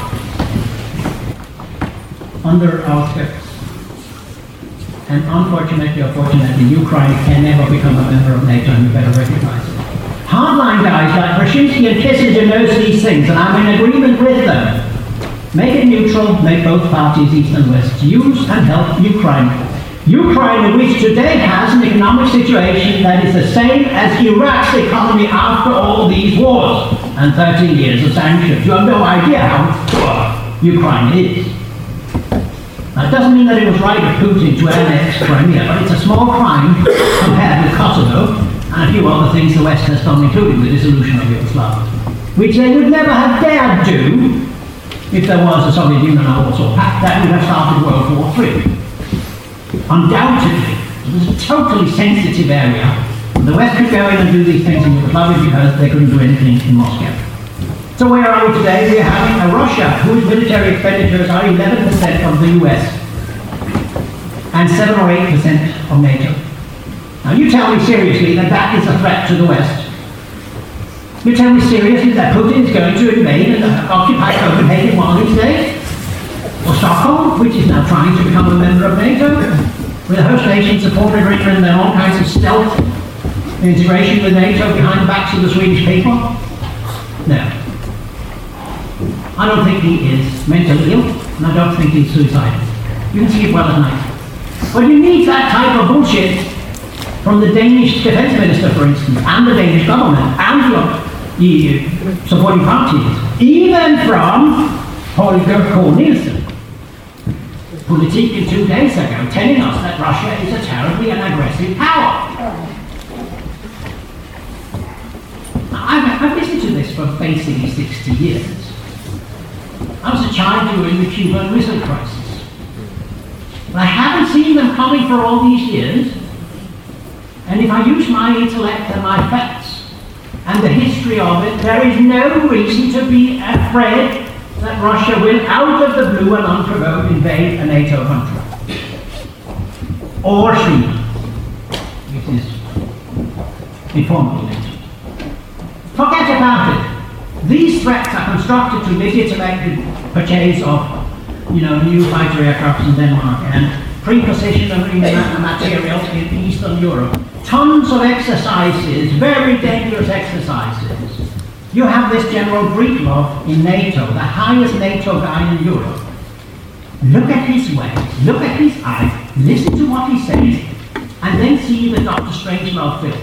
Speaker 4: under our skirts. And unfortunately or fortunately, Ukraine can never become a member of NATO, and you better recognize it. Hardline guys like Brzezinski and Kissinger knows these things, and I'm in agreement with them. Make it neutral, make both parties, East and West, use and help Ukraine. Ukraine, which today has an economic situation that is the same as Iraq's economy after all these wars and thirteen years of sanctions. You have no idea how poor Ukraine is. Now, it doesn't mean that it was right of Putin to annex Crimea, but it's a small crime compared with Kosovo and a few other things the West has done, including the dissolution of Yugoslavia, which they would never have dared do if there was a Soviet Union or Warsaw Pact. That would have started World War Three. Undoubtedly, it was a totally sensitive area. The West could go in and do these things in Yugoslavia because they couldn't do anything in Moscow. So where are we today? We're having a Russia whose military expenditures are eleven percent of the U S and seven or eight percent of NATO. Now you tell me seriously that that is a threat to the West. You tell me seriously that Putin is going to invade and occupy Copenhagen one of these days? Or Stockholm, which is now trying to become a member of NATO, with a host nation supported Britain and all kinds of stealth integration with NATO behind the backs of the Swedish people? No. I don't think he is mentally ill, and I don't think he's suicidal. You can see it well at night. But you need that type of bullshit from the Danish defense minister, for instance, and the Danish government, and the E U supporting parties, even from Holger K. Nielsen, Politiken two days ago, telling us that Russia is a terribly and aggressive power. Now, I've, I've listened to this for basically sixty years. I was a child during the Cuban Missile Crisis. But I haven't seen them coming for all these years. And if I use my intellect and my facts and the history of it, there is no reason to be afraid that Russia will, out of the blue and unprovoked, invade a NATO country. Or Sweden, which is informally NATO. Forget about it. These threats are constructed to legitimate the purchase of, you know, new fighter aircraft in Denmark and pre-position and materials in Eastern Europe. Tons of exercises, very dangerous exercises. You have this General Breedlove in NATO, the highest NATO guy in Europe. Look at his ways, look at his eyes, listen to what he says, and then see the Doctor Strangelove film.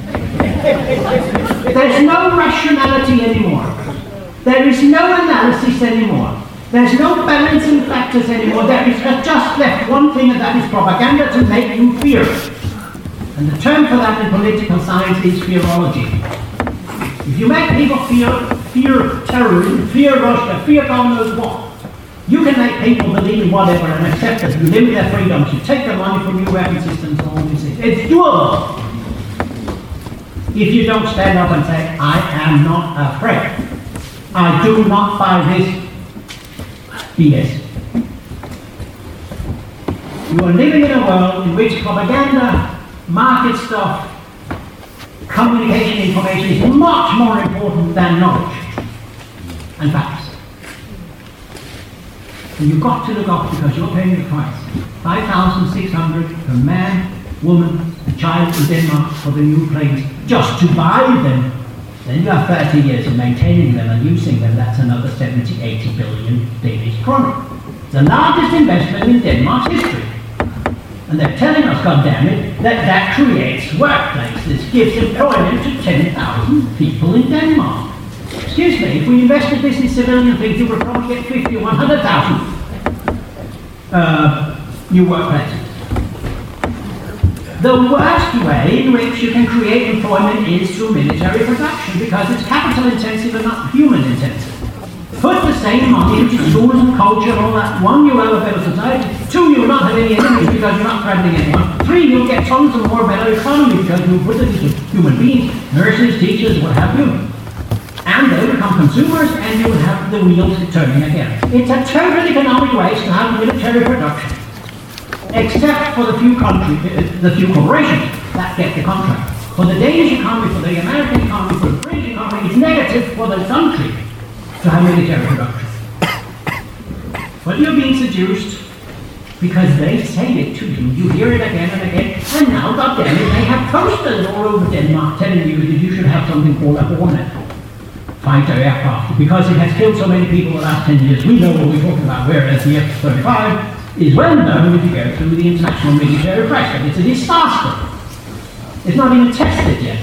Speaker 4: There's no rationality anymore. There is no analysis anymore. There's no balancing factors anymore. There is just left one thing, and that is propaganda to make you fear. And the term for that in political science is fearology. If you make people fear, fear terrorism, fear Russia, fear God knows what, you can make people believe in whatever and accept that you limit their freedoms, you take their money from new weapon systems and all these things. It's doable. If you don't stand up and say, I am not afraid. I do not buy this B S. You are living in a world in which propaganda, market stuff, communication information is much more important than knowledge and facts. And you've got to look up because you're paying the price. five thousand six hundred per man, woman, and child in Denmark for the new planes, just to buy them. Then you have thirty years of maintaining them and using them. That's another seventy, eighty billion Danish kroner. The largest investment in Denmark's history. And they're telling us, goddammit, that that creates workplaces, gives employment to ten thousand people in Denmark. Excuse me, if we invested this in civilian things, you would probably get fifty or one hundred thousand uh, new workplaces. The worst way in which you can create employment is through military production because it's capital intensive and not human intensive. Put the same money into schools and culture and all that. One, you'll have a better society. Two, you'll not have any enemies because you're not threatening anyone. Three, you'll get tons of more better economy because you'll put it into human beings, nurses, teachers, what have you. And they'll become consumers and you'll have the wheels turning again. It's a total economic waste to have military production. Except for the few countries, the few corporations that get the contract. For the Danish economy, for the American economy, for the British economy, it's negative for the country to have military production. But you're being seduced because they say it to you. You hear it again and again. And now, goddamn it, they have posters all over Denmark telling you that you should have something called a Hornet fighter aircraft because it has killed so many people in the last ten years. We know what we're talking about, whereas the F thirty-five is well known if you go through the international military press. But it's a disaster. It's not even tested yet.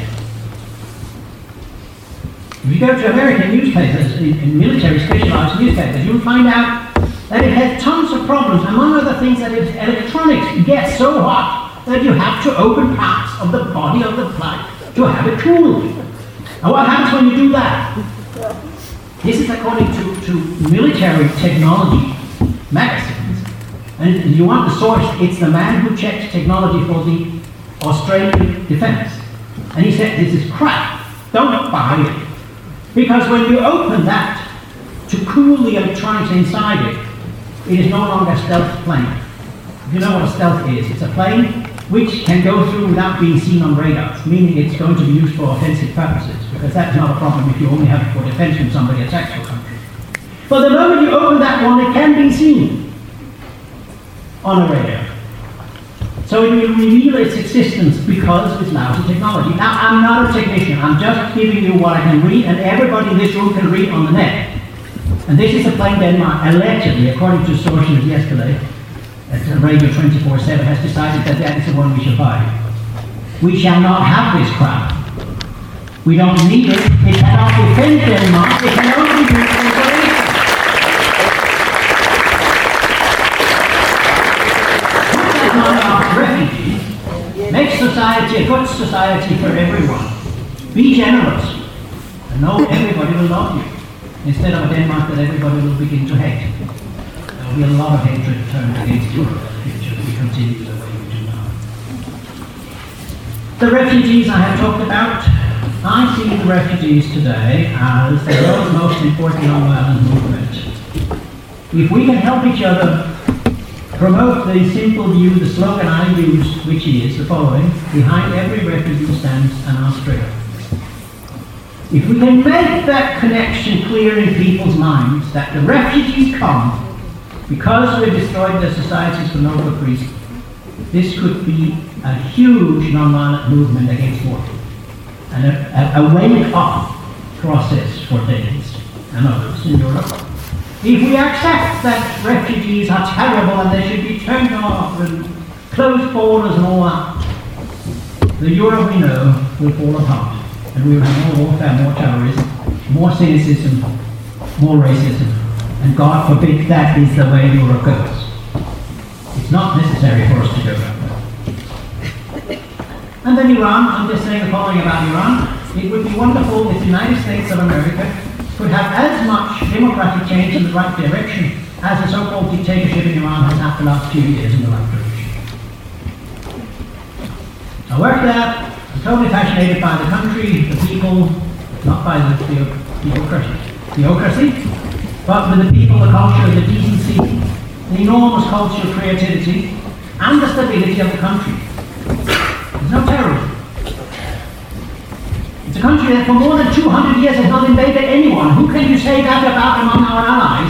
Speaker 4: If you go to American newspapers, in, in military specialized newspapers, you'll find out that it has tons of problems. Among other things, that its electronics gets so hot that you have to open parts of the body of the flight to have it cooled. And what happens when you do that? This is according to, to military technology magazines. And you want the source, it's the man who checked technology for the Australian defense. And he said, this is crap. Don't buy it. Because when you open that to cool the electronics inside it, it is no longer a stealth plane. If you know what a stealth is, it's a plane which can go through without being seen on radars, meaning it's going to be used for offensive purposes, because that's not a problem if you only have it for defense when somebody attacks your country. But the moment you open that one, it can be seen on a radar. So it will reveal its existence because of its lousy technology. Now, I'm not a technician, I'm just giving you what I can read, and everybody in this room can read on the net. And this is a plane Denmark, allegedly, according to sources yesterday, at Radio twenty-four seven, has decided that that is the one we should buy. We shall not have this crap. We don't need it. It cannot defend Denmark. It can only do it. Refugees, make society a good society for everyone. Be generous, and know everybody will love you, instead of a Denmark that everybody will begin to hate. There will be a lot of hatred turned against Europe if we continue the way we do now. The refugees I have talked about, I see the refugees today as the world's most important non-violent movement. If we can help each other promote the simple view, the slogan I use, which is the following: behind every refugee stands an Australia. If we can make that connection clear in people's minds, that the refugees come because we've destroyed their societies for no good reason, this could be a huge non-violent movement against war, and a, a, a wake-up process for Danes and others in Europe. If we accept that refugees are terrible and they should be turned off and closed borders and all that, the Europe we know will fall apart, and we will have more warfare, more terrorism, more cynicism, more racism, and God forbid that is the way Europe goes. It's not necessary for us to go that way. And then Iran, I'm just saying the following about Iran. It would be wonderful if the United States of America could have as much democratic change in the right direction as the so-called dictatorship in Iran has had the last few years in the right direction. I worked there, I'm totally fascinated by the country, the people, not by the theocracy, theocracy, but with the people, the culture, the decency, the enormous cultural creativity, and the stability of the country. There's no terrorism. It's a country that for more than two hundred years has not invaded anyone. Who can you say that about among our allies?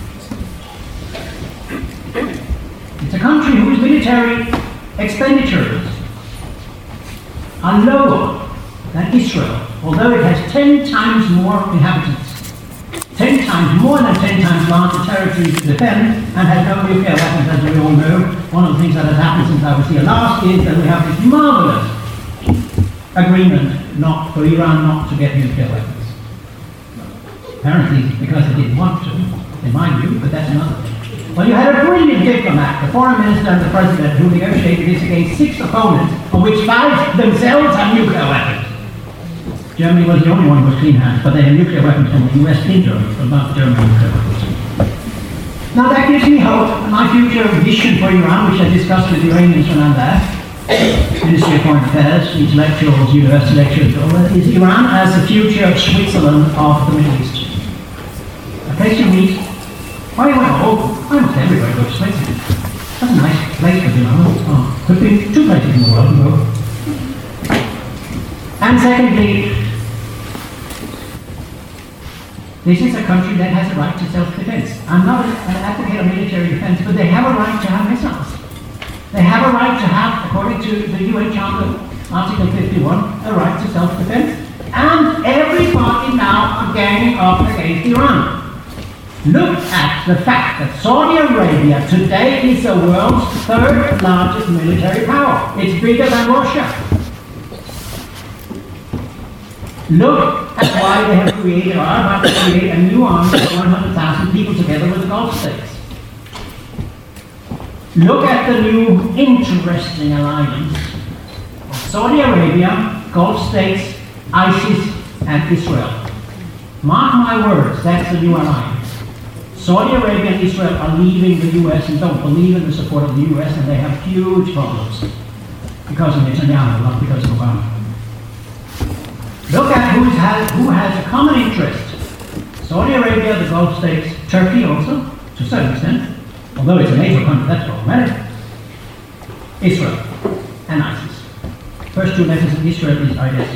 Speaker 4: It's a country whose military expenditures are lower than Israel, although it has ten times more inhabitants. Ten times, more than ten times larger territory to defend, and has no nuclear weapons, as we all know. One of the things that has happened since I was here last is that we have this marvelous agreement not for Iran not to get nuclear weapons. Apparently because they didn't want to, in my view, but that's another thing. Well, you had a brilliant diplomat, the foreign minister and the president, who negotiated this against six opponents, of which five themselves have nuclear weapons. Germany was the only one who was clean hands, but they had nuclear weapons from the U S in Germany, but not Germany nuclear weapons. Now that gives me hope. My future vision for Iran, which I discussed with the Iranians when I'm there, Ministry of Foreign Affairs, intellectuals, university lecturers, is Iran as the future Switzerland of the Middle East. A place you meet. Why do you want to go? I must everybody go to Switzerland. That's a nice place for you know. Oh, could be two places in the world to go. And secondly, this is a country that has a right to self-defense. I'm not an advocate of military defense, but they have a right to have missiles. They have a right to have, according to the U N Charter, Article fifty-one, a right to self-defense. And everybody now are ganging up against Iran. Look at the fact that Saudi Arabia today is the world's third largest military power. It's bigger than Russia. Look at why they have created, or are about to create, a new army of one hundred thousand people together with the Gulf states. Look at the new interesting alliance of Saudi Arabia, Gulf states, ISIS, and Israel. Mark my words, that's the new alliance. Saudi Arabia and Israel are leaving the U S and don't believe in the support of the U S, and they have huge problems because of Netanyahu, not because of Obama. Look at who's has, who has a common interest. Saudi Arabia, the Gulf states, Turkey also, to a certain extent, although it's a NATO country, that's problematic. Israel and ISIS. First two letters of Israel is I S.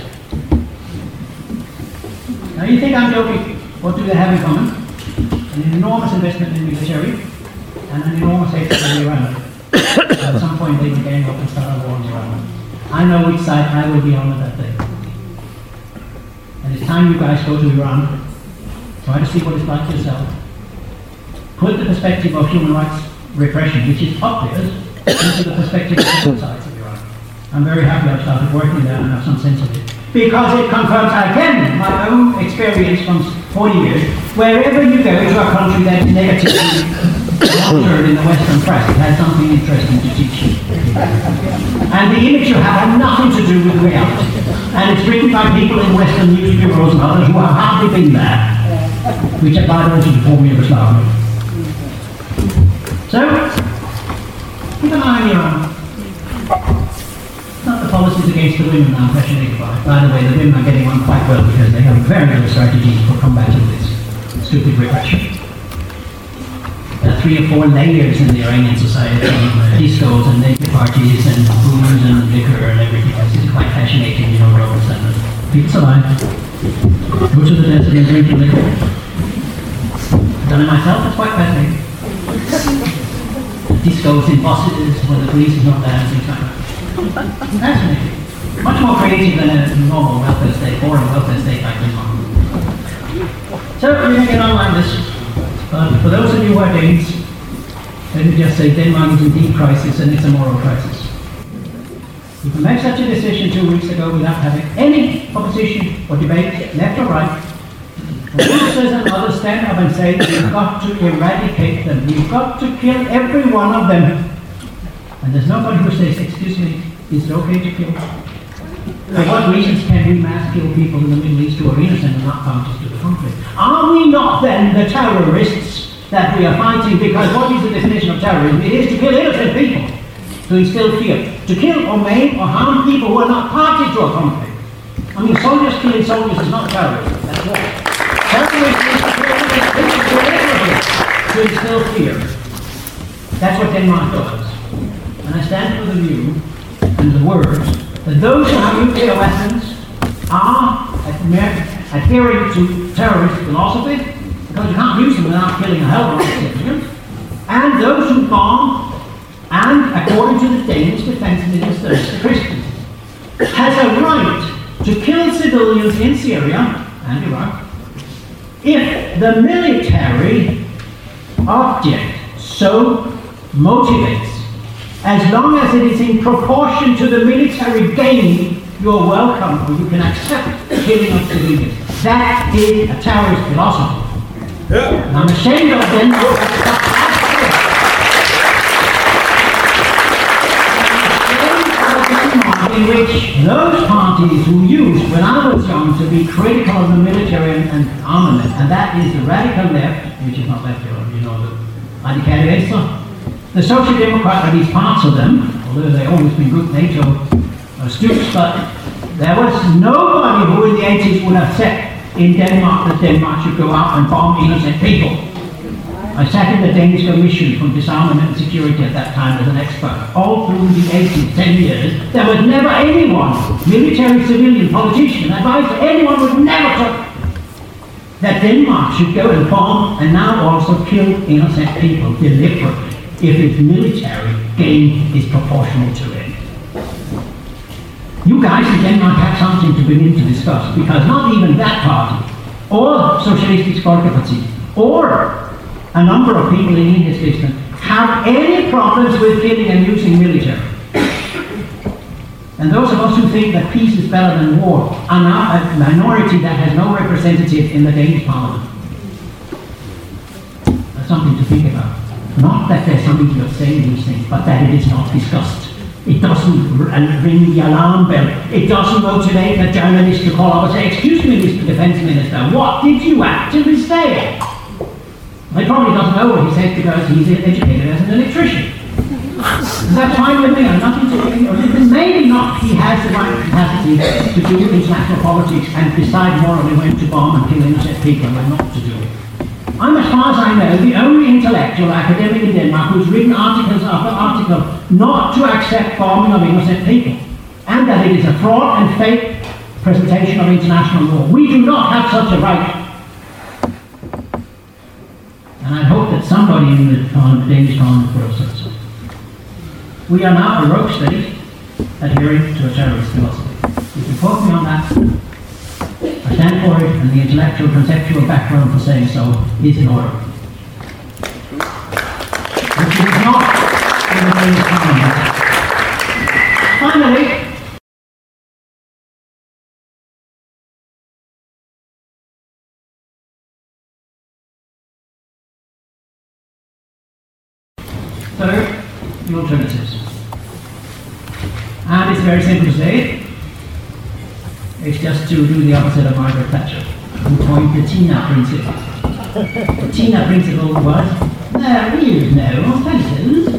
Speaker 4: Now you think I'm joking. What do they have in common? An enormous investment in military and an enormous hatred for Iran. At some point they will gang up and start a war on Iran. I know which side I will be on at that day. And it's time you guys go to Iran, try to see what it's like yourself. Put the perspective of human rights repression, which is obvious, into the perspective of both sides of Iran. I'm very happy I've started working there and have some sense of it. Because it confirms again my own experience from forty years. Wherever you go to a country that's negatively monitored in the Western press, it has something interesting to teach you. And the image you have has nothing to do with reality. And it's written by people in Western news bureaus and others who have hardly been there, which are by the way to the former Yugoslavia. So, keep an eye on Iran. Not the policies against the women I'm passionate about. By the way, the women are getting on quite well because they have very good strategies for combating this stupid repression. There are three or four layers in the Iranian society, uh, discos and naked parties and booze and liquor and everything else. It's quite fascinating, you know, Roberts and people survive. Go to the desert and drink liquor. I've done it myself, it's quite fascinating. Discos in buses when the police is not there and things like that. Fascinating. Much more creative than a normal welfare state, boring welfare state like Denmark. So you can get on like this. But for those of you who are Danes, let me just say Denmark is in deep crisis and it's a moral crisis. You can make such a decision two weeks ago without having any opposition or debate, left or right. The ministers and others stand up and say, you've got to eradicate them. You've got to kill every one of them. And there's nobody who says, excuse me, is it okay to kill? For what reasons can we mass kill people in the Middle East who are innocent and not parties to the conflict? Are we not then the terrorists that we are fighting? Because what is the definition of terrorism? It is to kill innocent people, to instill fear. To kill or maim or harm people who are not parties to a conflict. I mean, soldiers killing soldiers is not terrorism, that's war. Terrorism is to kill innocent people, to instill fear. That's what Denmark does. And I stand for the view and the words that those who have nuclear weapons are adhering to terrorist philosophy, because you can't use them without killing a hell of a lot of civilians, and those who bomb, and according to the Danish Defense Minister, the Christians, has a right to kill civilians in Syria and Iraq if the military object so motivates. As long as it is in proportion to the military gain, you're welcome, or you can accept the killing of civilians. That is a terrorist philosophy. Yeah. And I'm ashamed of them. I'm ashamed of in which those parties who used, when I was young, to be critical of the military and, and armament, and that is the radical left, which is not left, you know, the radicale, the Social Democrats, at least parts of them, although they've always been good NATO astutes, but there was nobody who in the eighties would have said in Denmark that Denmark should go out and bomb innocent people. I sat in the Danish Commission for Disarmament and Security at that time as an expert. All through the eighties, ten years, there was never anyone, military, civilian, politician, advisor, anyone would never talk that Denmark should go and bomb and now also kill innocent people deliberately if its military gain is proportional to it. You guys in Denmark have something to begin to discuss, because not even that party, or Socialistisk Folkeparti, or a number of people in Enhedslisten have any problems with killing and using military. And those of us who think that peace is better than war are now a minority that has no representative in the Danish parliament. That's something to think about. Not that there's something to say these things, but that it is not discussed. It doesn't ring the alarm bell. It doesn't motivate a journalist to call up and say, "Excuse me, Mister Defence Minister, what did you actually say?" He probably doesn't know what he said because he's educated as an electrician. And that's fine with me. I'm nothing to do. Maybe not he has the right capacity to do international politics and decide morally when to bomb and kill innocent people and when not to do it. I'm, as far as I know, the only intellectual academic in Denmark who's written articles after article not to accept bombing of innocent people, and that it is a fraud and fake presentation of international law. We do not have such a right. And I hope that somebody in the, the Danish Parliament will say so. We are now a rogue state adhering to a terrorist philosophy. If you quote me on that, I stand for it, and the intellectual, conceptual background for saying so is in order. Which is not in the Danish Parliament. Finally, third, the alternatives. And it's very simple to say. It's just to do the opposite of Margaret Thatcher, who coined the Tina principle. The Tina principle was, there is no alternatives.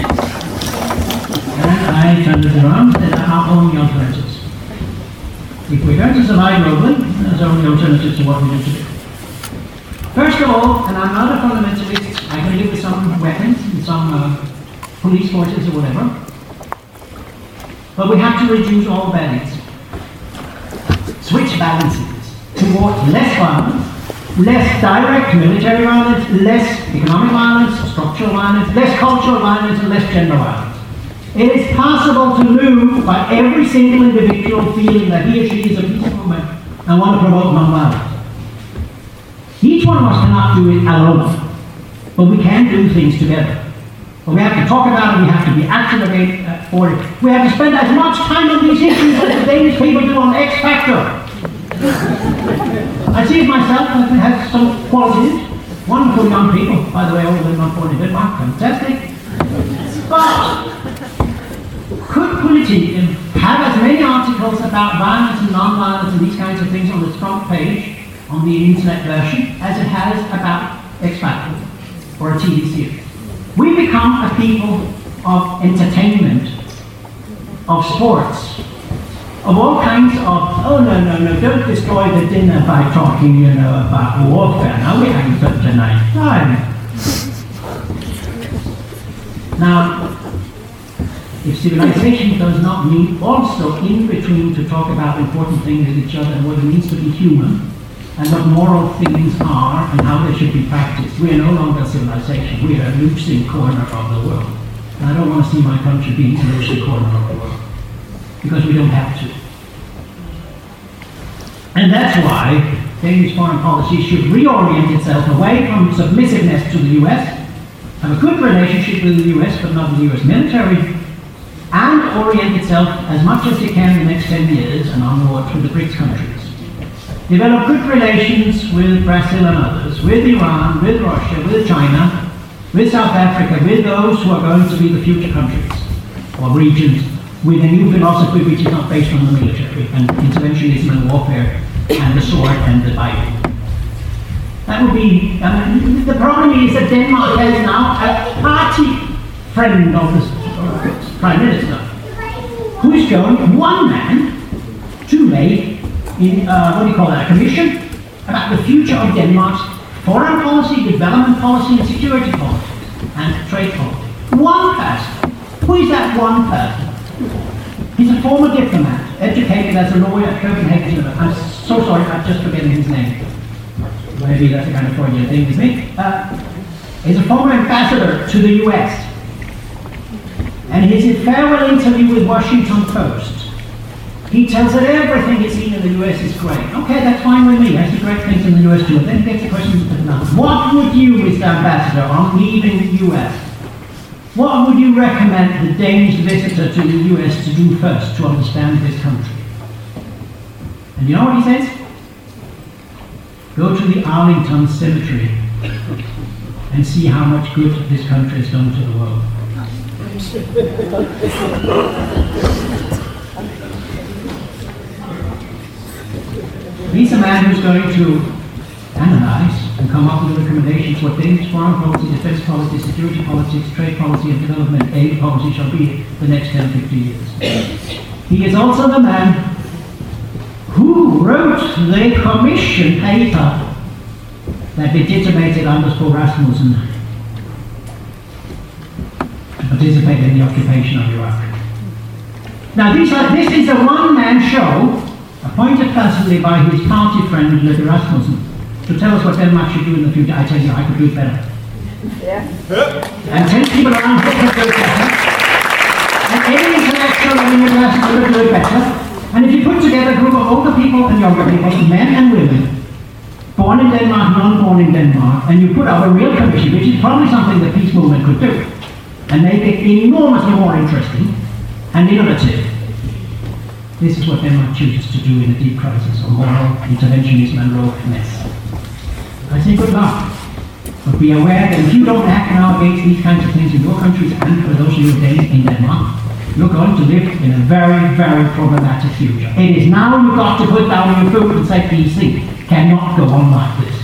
Speaker 4: And I turned it around and there are only alternatives. If we're going to survive globally, there's only alternatives to what we need to do. First of all, and I'm not a fundamentalist, I can live with some weapons and some uh, police forces or whatever, but we have to reduce all balance. Switch balances towards less violence, less direct military violence, less economic violence, structural violence, less cultural violence, and less gender violence. It is possible to move by every single individual feeling that he or she is a peaceful man and want to promote non-violence. Each one of us cannot do it alone, but we can do things together. But we have to talk about it, we have to be active for it. We have to spend as much time on these issues as the Danish people do on X Factor. I see it myself, and it has some qualities. Wonderful young people, by the way, all of them not born in Denmark, fantastic. But could Politiken have as many articles about violence and non-violence and these kinds of things on the front page, on the internet version, as it has about X Factor or a T V series? We become a people of entertainment, of sports, of all kinds of, oh no, no, no, don't destroy the dinner by talking, you know, about warfare. Now we're having such a nice time. Now, if civilization does not meet also in between to talk about important things with each other and what it means to be human, and what moral things are and how they should be practiced, we are no longer a civilization. We are a losing corner of the world. And I don't want to see my country being a losing corner of the world, because we don't have to. And that's why Danish foreign policy should reorient itself away from submissiveness to the U S, have a good relationship with the U S, but not with the U S military, and orient itself as much as it can in the next ten years and onward to the BRICS countries. Develop good relations with Brazil and others, with Iran, with Russia, with China, with South Africa, with those who are going to be the future countries or regions with a new philosophy which is not based on the military and interventionism and warfare and the sword and the Bible. That would be, I mean, the problem is that Denmark has now a party friend of the uh, Prime Minister who is going one man to make, in, uh, what do you call that, a commission about the future of Denmark's foreign policy, development policy and security policy and trade policy. One person. Who is that one person? He's a former diplomat, educated as a lawyer at Copenhagen University. I'm so sorry, I'm just forgetting his name. Maybe that's a kind of Freudian thing with me. Uh, he's a former ambassador to the U S. And his farewell interview with Washington Post, he tells that everything he's seen in the U S is great. Okay, that's fine with me. I see great things in the U S too. Then he gets the question, what would you, Mister Ambassador, on leaving the U S, what would you recommend the Danish visitor to the U S to do first to understand this country? And you know what he says? Go to the Arlington Cemetery and see how much good this country has done to the world. He's a man who's going to analyze and come up with recommendations what Danish foreign policy, defense policy, security politics, trade policy and development aid policy shall be the next ten to fifty years. He is also the man who wrote the commission paper that legitimated Anders Fogh Rasmussen to participate in the occupation of Iraq. Now these are, this is a one-man show appointed personally by his party friend Løkke Rasmussen to tell us what Denmark should do in the future. I tell you, I could do it better.
Speaker 5: Yeah.
Speaker 4: And ten people around here could do it better. And any intellectual and university could do it better. And if you put together a group of older people and younger people, men and women, born in Denmark, non-born in Denmark, and you put up a real commission, which is probably something the peace movement could do, and make it enormously more interesting and innovative. This is what Denmark chooses to do in a deep crisis of moral interventionism and rogue mess. I say good luck, but be aware that if you don't act now against these kinds of things in your countries and for those of you in Denmark, you're going to live in a very, very problematic future. It is now you've got to put down your foot and say P C. Cannot go on like this.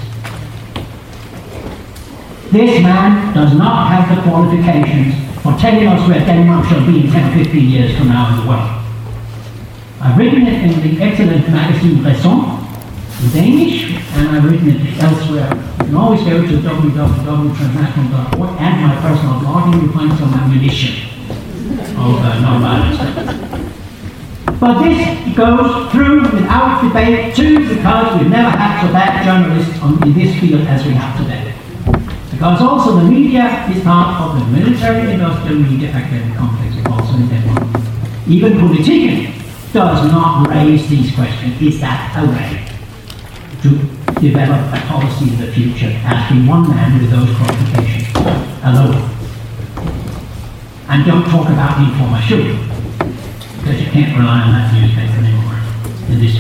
Speaker 4: This man does not have the qualifications for telling us where Denmark shall be in ten or fifteen years from now in the world. I've written it in the excellent magazine Raison, in Danish, and I've written it elsewhere. You can always go to w w w dot transnational dot org and my personal blog and you'll find some ammunition of uh, non-violence. But this goes through without debate too, because we've never had so bad journalists on, in this field as we have today. Because also the media is part of the military-industrial media academic complex, also in Denmark. Even Politiken does not raise these questions. Is that a way to develop a policy in the future, asking one man with those qualifications alone? And don't talk about information, because you can't rely on that newspaper anymore in this.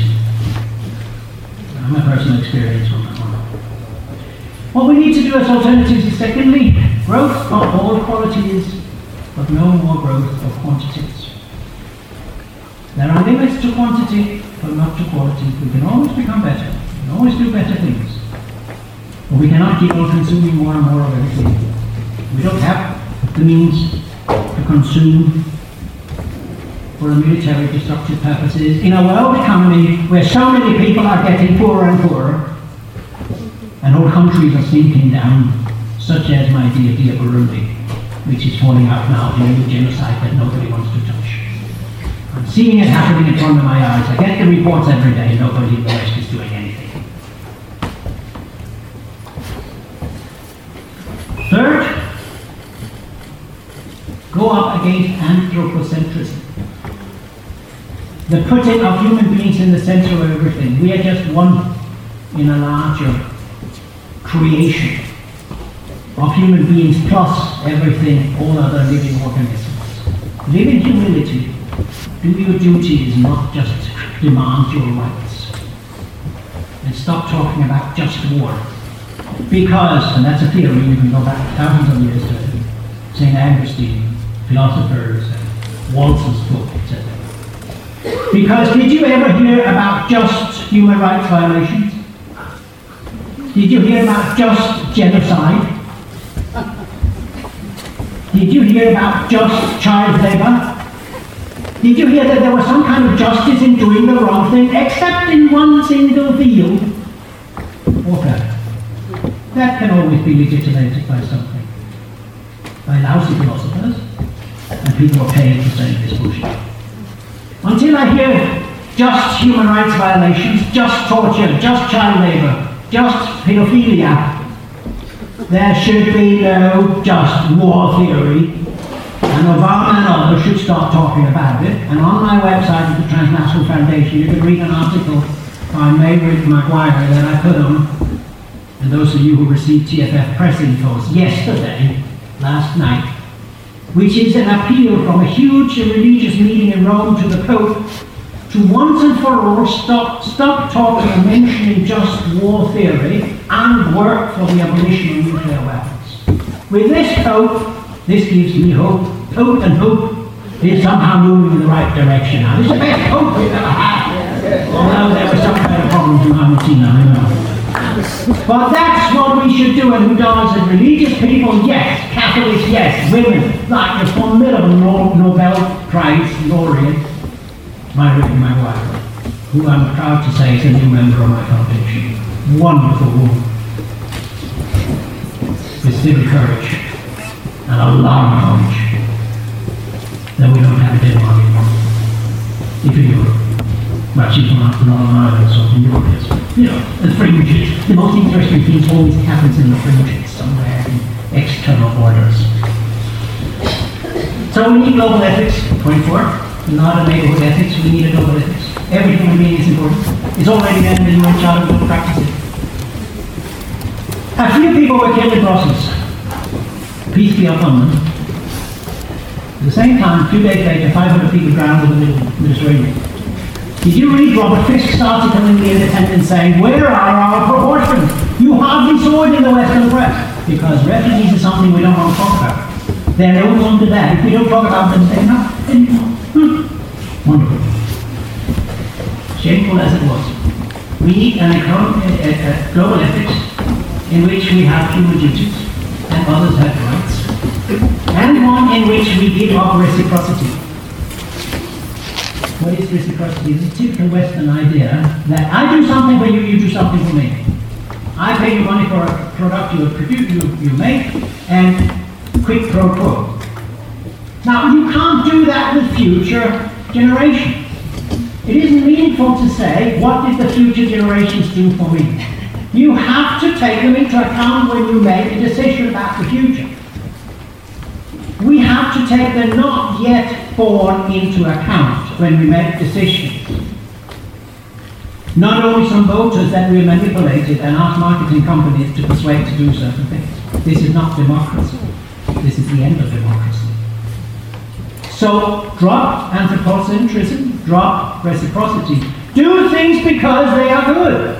Speaker 4: My personal experience from that one. What we need to do as alternatives is, secondly, growth of all qualities, but no more growth of quantities. There are limits to quantity, but not to quality. We can always become better. We can always do better things. But we cannot keep on consuming more and more of everything. We don't have the means to consume for a military destructive purposes in a world economy where so many people are getting poorer and poorer and whole countries are sinking down, such as my dear, dear Burundi, which is falling out now during the genocide that nobody wants to touch. I'm seeing it happening in front of my eyes. I get the reports every day, nobody in the West is doing anything. Third, go up against anthropocentrism. The putting of human beings in the center of everything. We are just one in a larger creation of human beings plus everything, all other living organisms. Live in humility. Do your duties, not just demand your rights. And stop talking about just war. Because, and that's a theory, you can go back thousands of years to Saint Augustine, philosophers, Walzer's book, et cetera. Because did you ever hear about just human rights violations? Did you hear about just genocide? Did you hear about just child labor? Did you hear that there was some kind of justice in doing the wrong thing, except in one single field? Warfare. That can always be legitimated by something. By lousy philosophers, and people are paid for saying this bullshit. Until I hear just human rights violations, just torture, just child labor, just pedophilia, there should be no just war theory, and Obama and others should start talking about it. And on my website at the Transnational Foundation, you can read an article by Mayrick Maguire that I put on, and those of you who received T F F press infos yesterday, last night, which is an appeal from a huge religious meeting in Rome to the Pope to once and for all stop, stop talking and mentioning just war theory and work for the abolition of nuclear weapons. With this Pope, this gives me hope. Pope and hope is somehow moving in the right direction now. This is the best Pope we've ever had. Although there was some kind of problems with Argentina, I know. But that's what we should do, and who does it? Religious people, yes. Catholics, yes. Women, like the formidable Nobel Prize laureate, Mayrick Maguire, who I'm proud to say is a new member of my foundation. Wonderful woman. With civic courage and a lot of knowledge that we don't have in Denmark anymore. If you Europe. Well, she's not Northern Ireland, so from Europe, yes. You know, the fringes. The most interesting thing always happens in the fringes, somewhere in external borders. So we need global ethics, twenty-four. Not a neighborhood ethics, we need a global ethics. Every human being is important. It's already there in the U N Charter, we don't practice it. A few people were killed in Brussels. Peace be upon them. At the same time, a few days later, five hundred people drowned in the Mediterranean. Did you read Robert Fisk's article in The Independent saying, where are our proportions? You hardly saw it in the Western press, because refugees is something we don't want to talk about. They're no longer there. If we don't talk about them, they're not anymore. Hmm. Wonderful. Shameful as it was. We need an economic, a, a global ethics in which we have human duties and others have rights, and one in which we give up reciprocity. What is reciprocity? It's a typical Western idea that I do something for you, you do something for me. I pay you money for a product you produce, you, you make, and quid pro quo. Now, you can't do that with future generations. It isn't meaningful to say, what did the future generations do for me? You have to take them into account when you make a decision about the future. We have to take the not yet born into account when we make decisions. Not only some voters that we manipulated and ask marketing companies to persuade to do certain things. This is not democracy. This is the end of democracy. So drop anthropocentrism, drop reciprocity. Do things because they are good.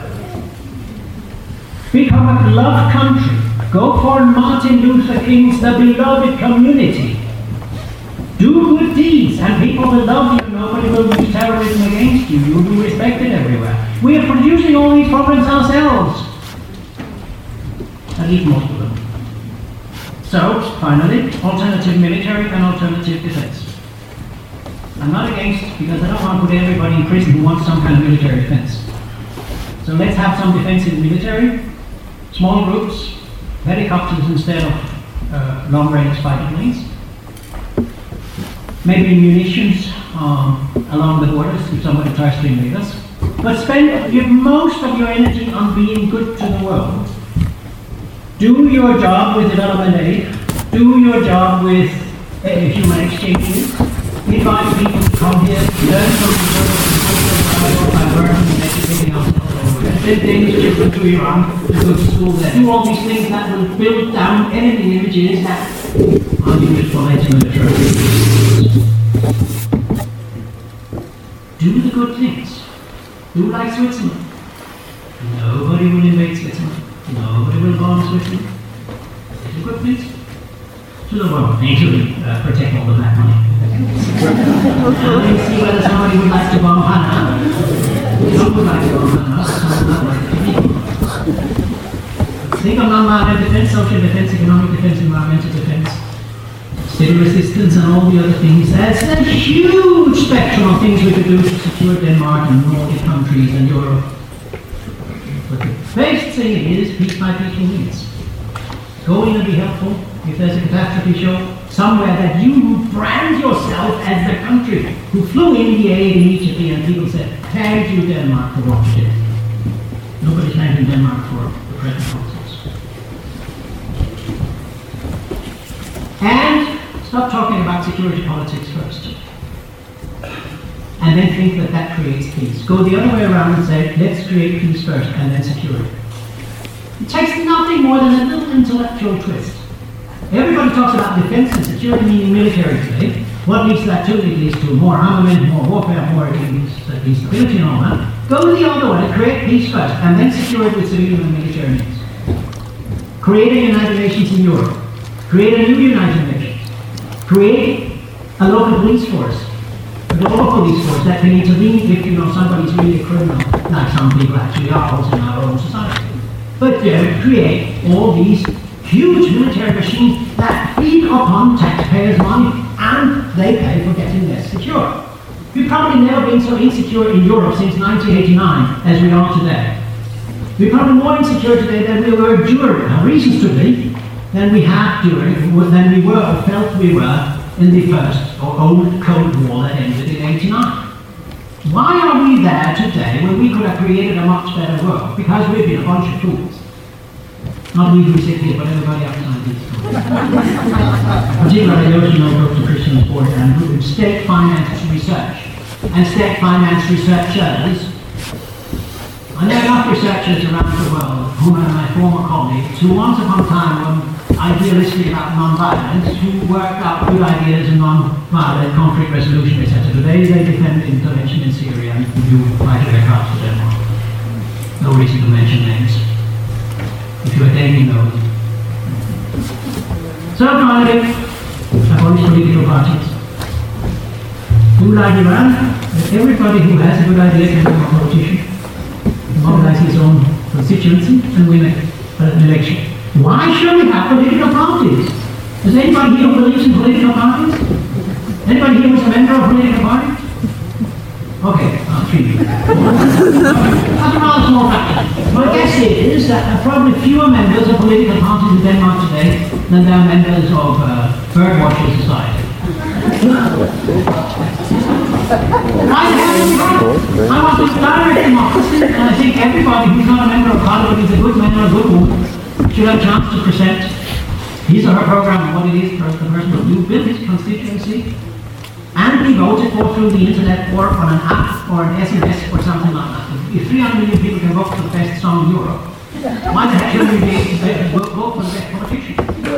Speaker 4: Become a beloved country. Go for Martin Luther King's The Beloved Community. Do good deeds and people will love you. Nobody will use terrorism against you. You will be respected everywhere. We are producing all these problems ourselves. At least most of them. So, finally, alternative military and alternative defense. I'm not against, because I don't want to put everybody in prison who wants some kind of military defense. So let's have some defense in the military, small groups, helicopters instead of uh, long-range fighter planes. Maybe munitions um, along the borders if somebody tries to invade us. But spend give most of your energy on being good to the world. Do your job with development aid. Do your job with uh, human exchanges. Invite people to come here, learn from each other, by learning and educating ourselves. Send Danish children to Iran to go to school there. Do all these things that will build down enemy images that are used for later military. Do the good things. Do like Switzerland. Nobody will invade Switzerland. Nobody will bomb Switzerland. Do good things. To the world, including uh, protect all the black money. And we see whether somebody would like to bomb Hana. Some would like to bomb Hana, some would not like to. Think of non-violent defense, social defense, economic defense, environmental defense, civil resistance, and all the other things. There's a huge spectrum of things we could do to secure Denmark and Nordic countries and Europe. But the best thing is peace by peaceful means. Go in and be helpful. If there's a catastrophe show somewhere that you brand yourself as the country who flew in the aid immediately, and people said, thank you Denmark for what you did. Nobody's thanking Denmark for the present process. And stop talking about security politics first. And then think that that creates peace. Go the other way around and say, let's create peace first and then security. It takes nothing more than a little intellectual twist. Everybody talks about defense and security, meaning military today. What leads to that too? It leads to more armament, more warfare, more instability and all that. Go the other way, create peace first, and then secure it with civilian and military means. Create a United Nations in Europe. Create a new United Nations. Create a local police force. A global police force that can intervene if you know somebody's really a criminal, like some people actually are also in our own society. But uh, create all these huge military machines that feed upon taxpayers' money, and they pay for getting less secure. We've probably never been so insecure in Europe since nineteen eighty-nine as we are today. We're probably more insecure today than we were during, our reasons to be, than we had during, than we were or felt we were in the first or old Cold War that ended in eighty-nine. Why are we there today when we could have created a much better world? Because we've been a bunch of fools. Not we who sit here, but everybody outside these fools. Particularly those who know Doctor Christian Sport and who do state-financed research. And state-financed researchers. And there are enough researchers around the world, whom are my former colleagues, who once upon a time were idealistic about non-violence, who worked out good ideas in non-violent conflict resolution, et cetera. Today they defend intervention in Syria and do fight their cause for Denmark. No reason to mention names. If you are dating those. So finally, about political parties. Do like Iran, that everybody who has a good idea can become a politician, mobilize his own constituency and win an election. Why should we have political parties? Does anybody here who believes in political parties? Anybody here who's a member of a political party? Okay, I'll treat you. That's a rather small fact. My guess is that there are probably fewer members of political parties in Denmark today than there are members of uh, Birdwatcher Society. I want to direct democracy, and I think everybody who's not a member of Parliament is a good man or a good woman should have a chance to present his or her program and what it is for the person will do, build his constituency, and be voted for through the internet or on an app or an S M S or something like that. If three hundred million people can vote for the best song in Europe, why the heck shouldn't we be able to vote for the best politician?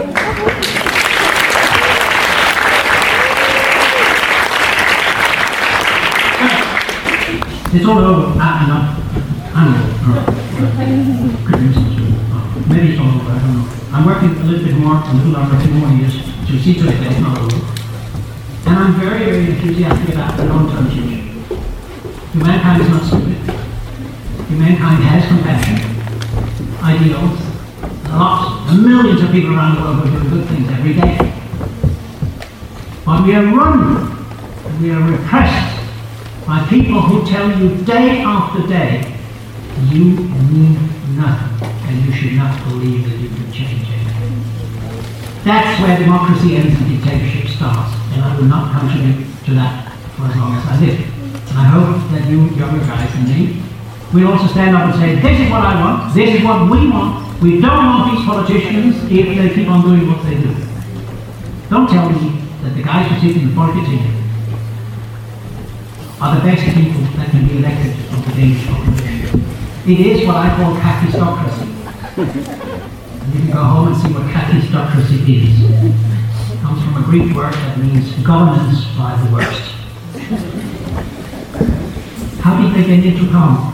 Speaker 4: It's all over. Ah, no. I know. Good news. Maybe it's all over, I don't know. I'm working a little bit more, a little longer, two more years to see to it that it's not over. And I'm very, very enthusiastic about the long-term future. Humankind is not stupid. Humankind has compassion, ideals, lots, millions of people around the world who do good things every day. But we are run, and we are repressed by people who tell you day after day, you mean nothing, and you should not believe that you can change anything. That's where democracy ends and dictatorship starts, and I will not contribute to that for as long as I live. And I hope that you younger guys and me will also stand up and say, this is what I want, this is what we want. We don't want these politicians if they keep on doing what they do. Don't tell me that the guys who sit in the politics are the best people that can be elected of the Danish population. It is what I call kakistocracy. And you can go home and see what kakistocracy is. It comes from a Greek word that means governance by the worst. How did they get into power?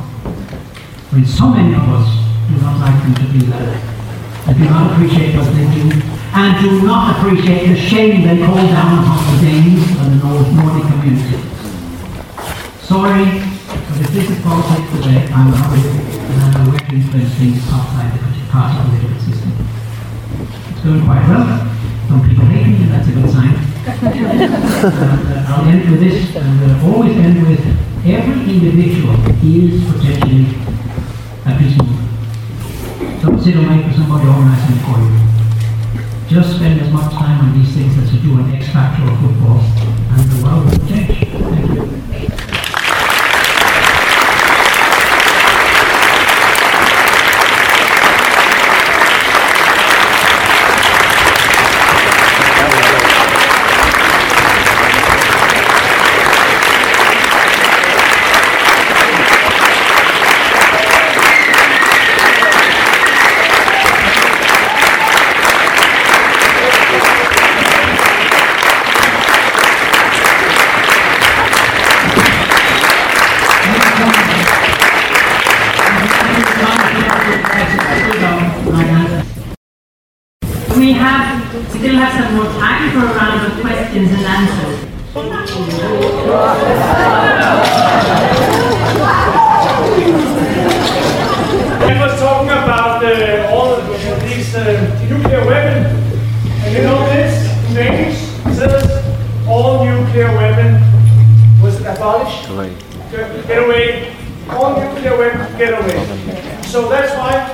Speaker 4: When so many of us do not like them to be there, and do not appreciate what they do, and do not appreciate the shame they call down upon the Danes and the North Nordic community. Sorry, but if this is politics today, I'm not with it, and I'm aware to influence things outside the party political system. It's going quite well. Some people hate me, and that's a good sign. and, uh, I'll end with this, and uh, always end with every individual is potentially a peace mover. Don't sit and wait for somebody organizing it for you. Just spend as much time on these things as you do on X Factor or football, and the world will change. Thank you.
Speaker 2: We have still have some more time for a round of questions and answers.
Speaker 5: I was talking about uh, all of these uh, nuclear weapons, and you know this in English says all nuclear weapon was abolished. Get, get away. All nuclear weapons get away. So that's why.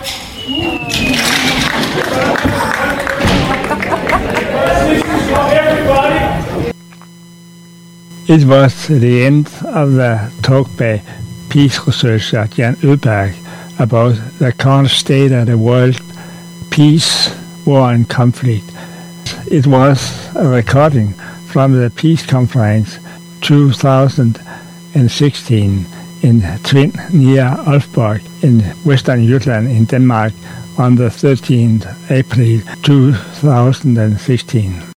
Speaker 1: It was the end of the talk by peace researcher Jan Øberg about the current state of the world, peace, war and conflict. It was a recording from the Peace Conference two thousand sixteen in Tvind near Aalborg in Western Jutland in Denmark on the thirteenth of April two thousand sixteen.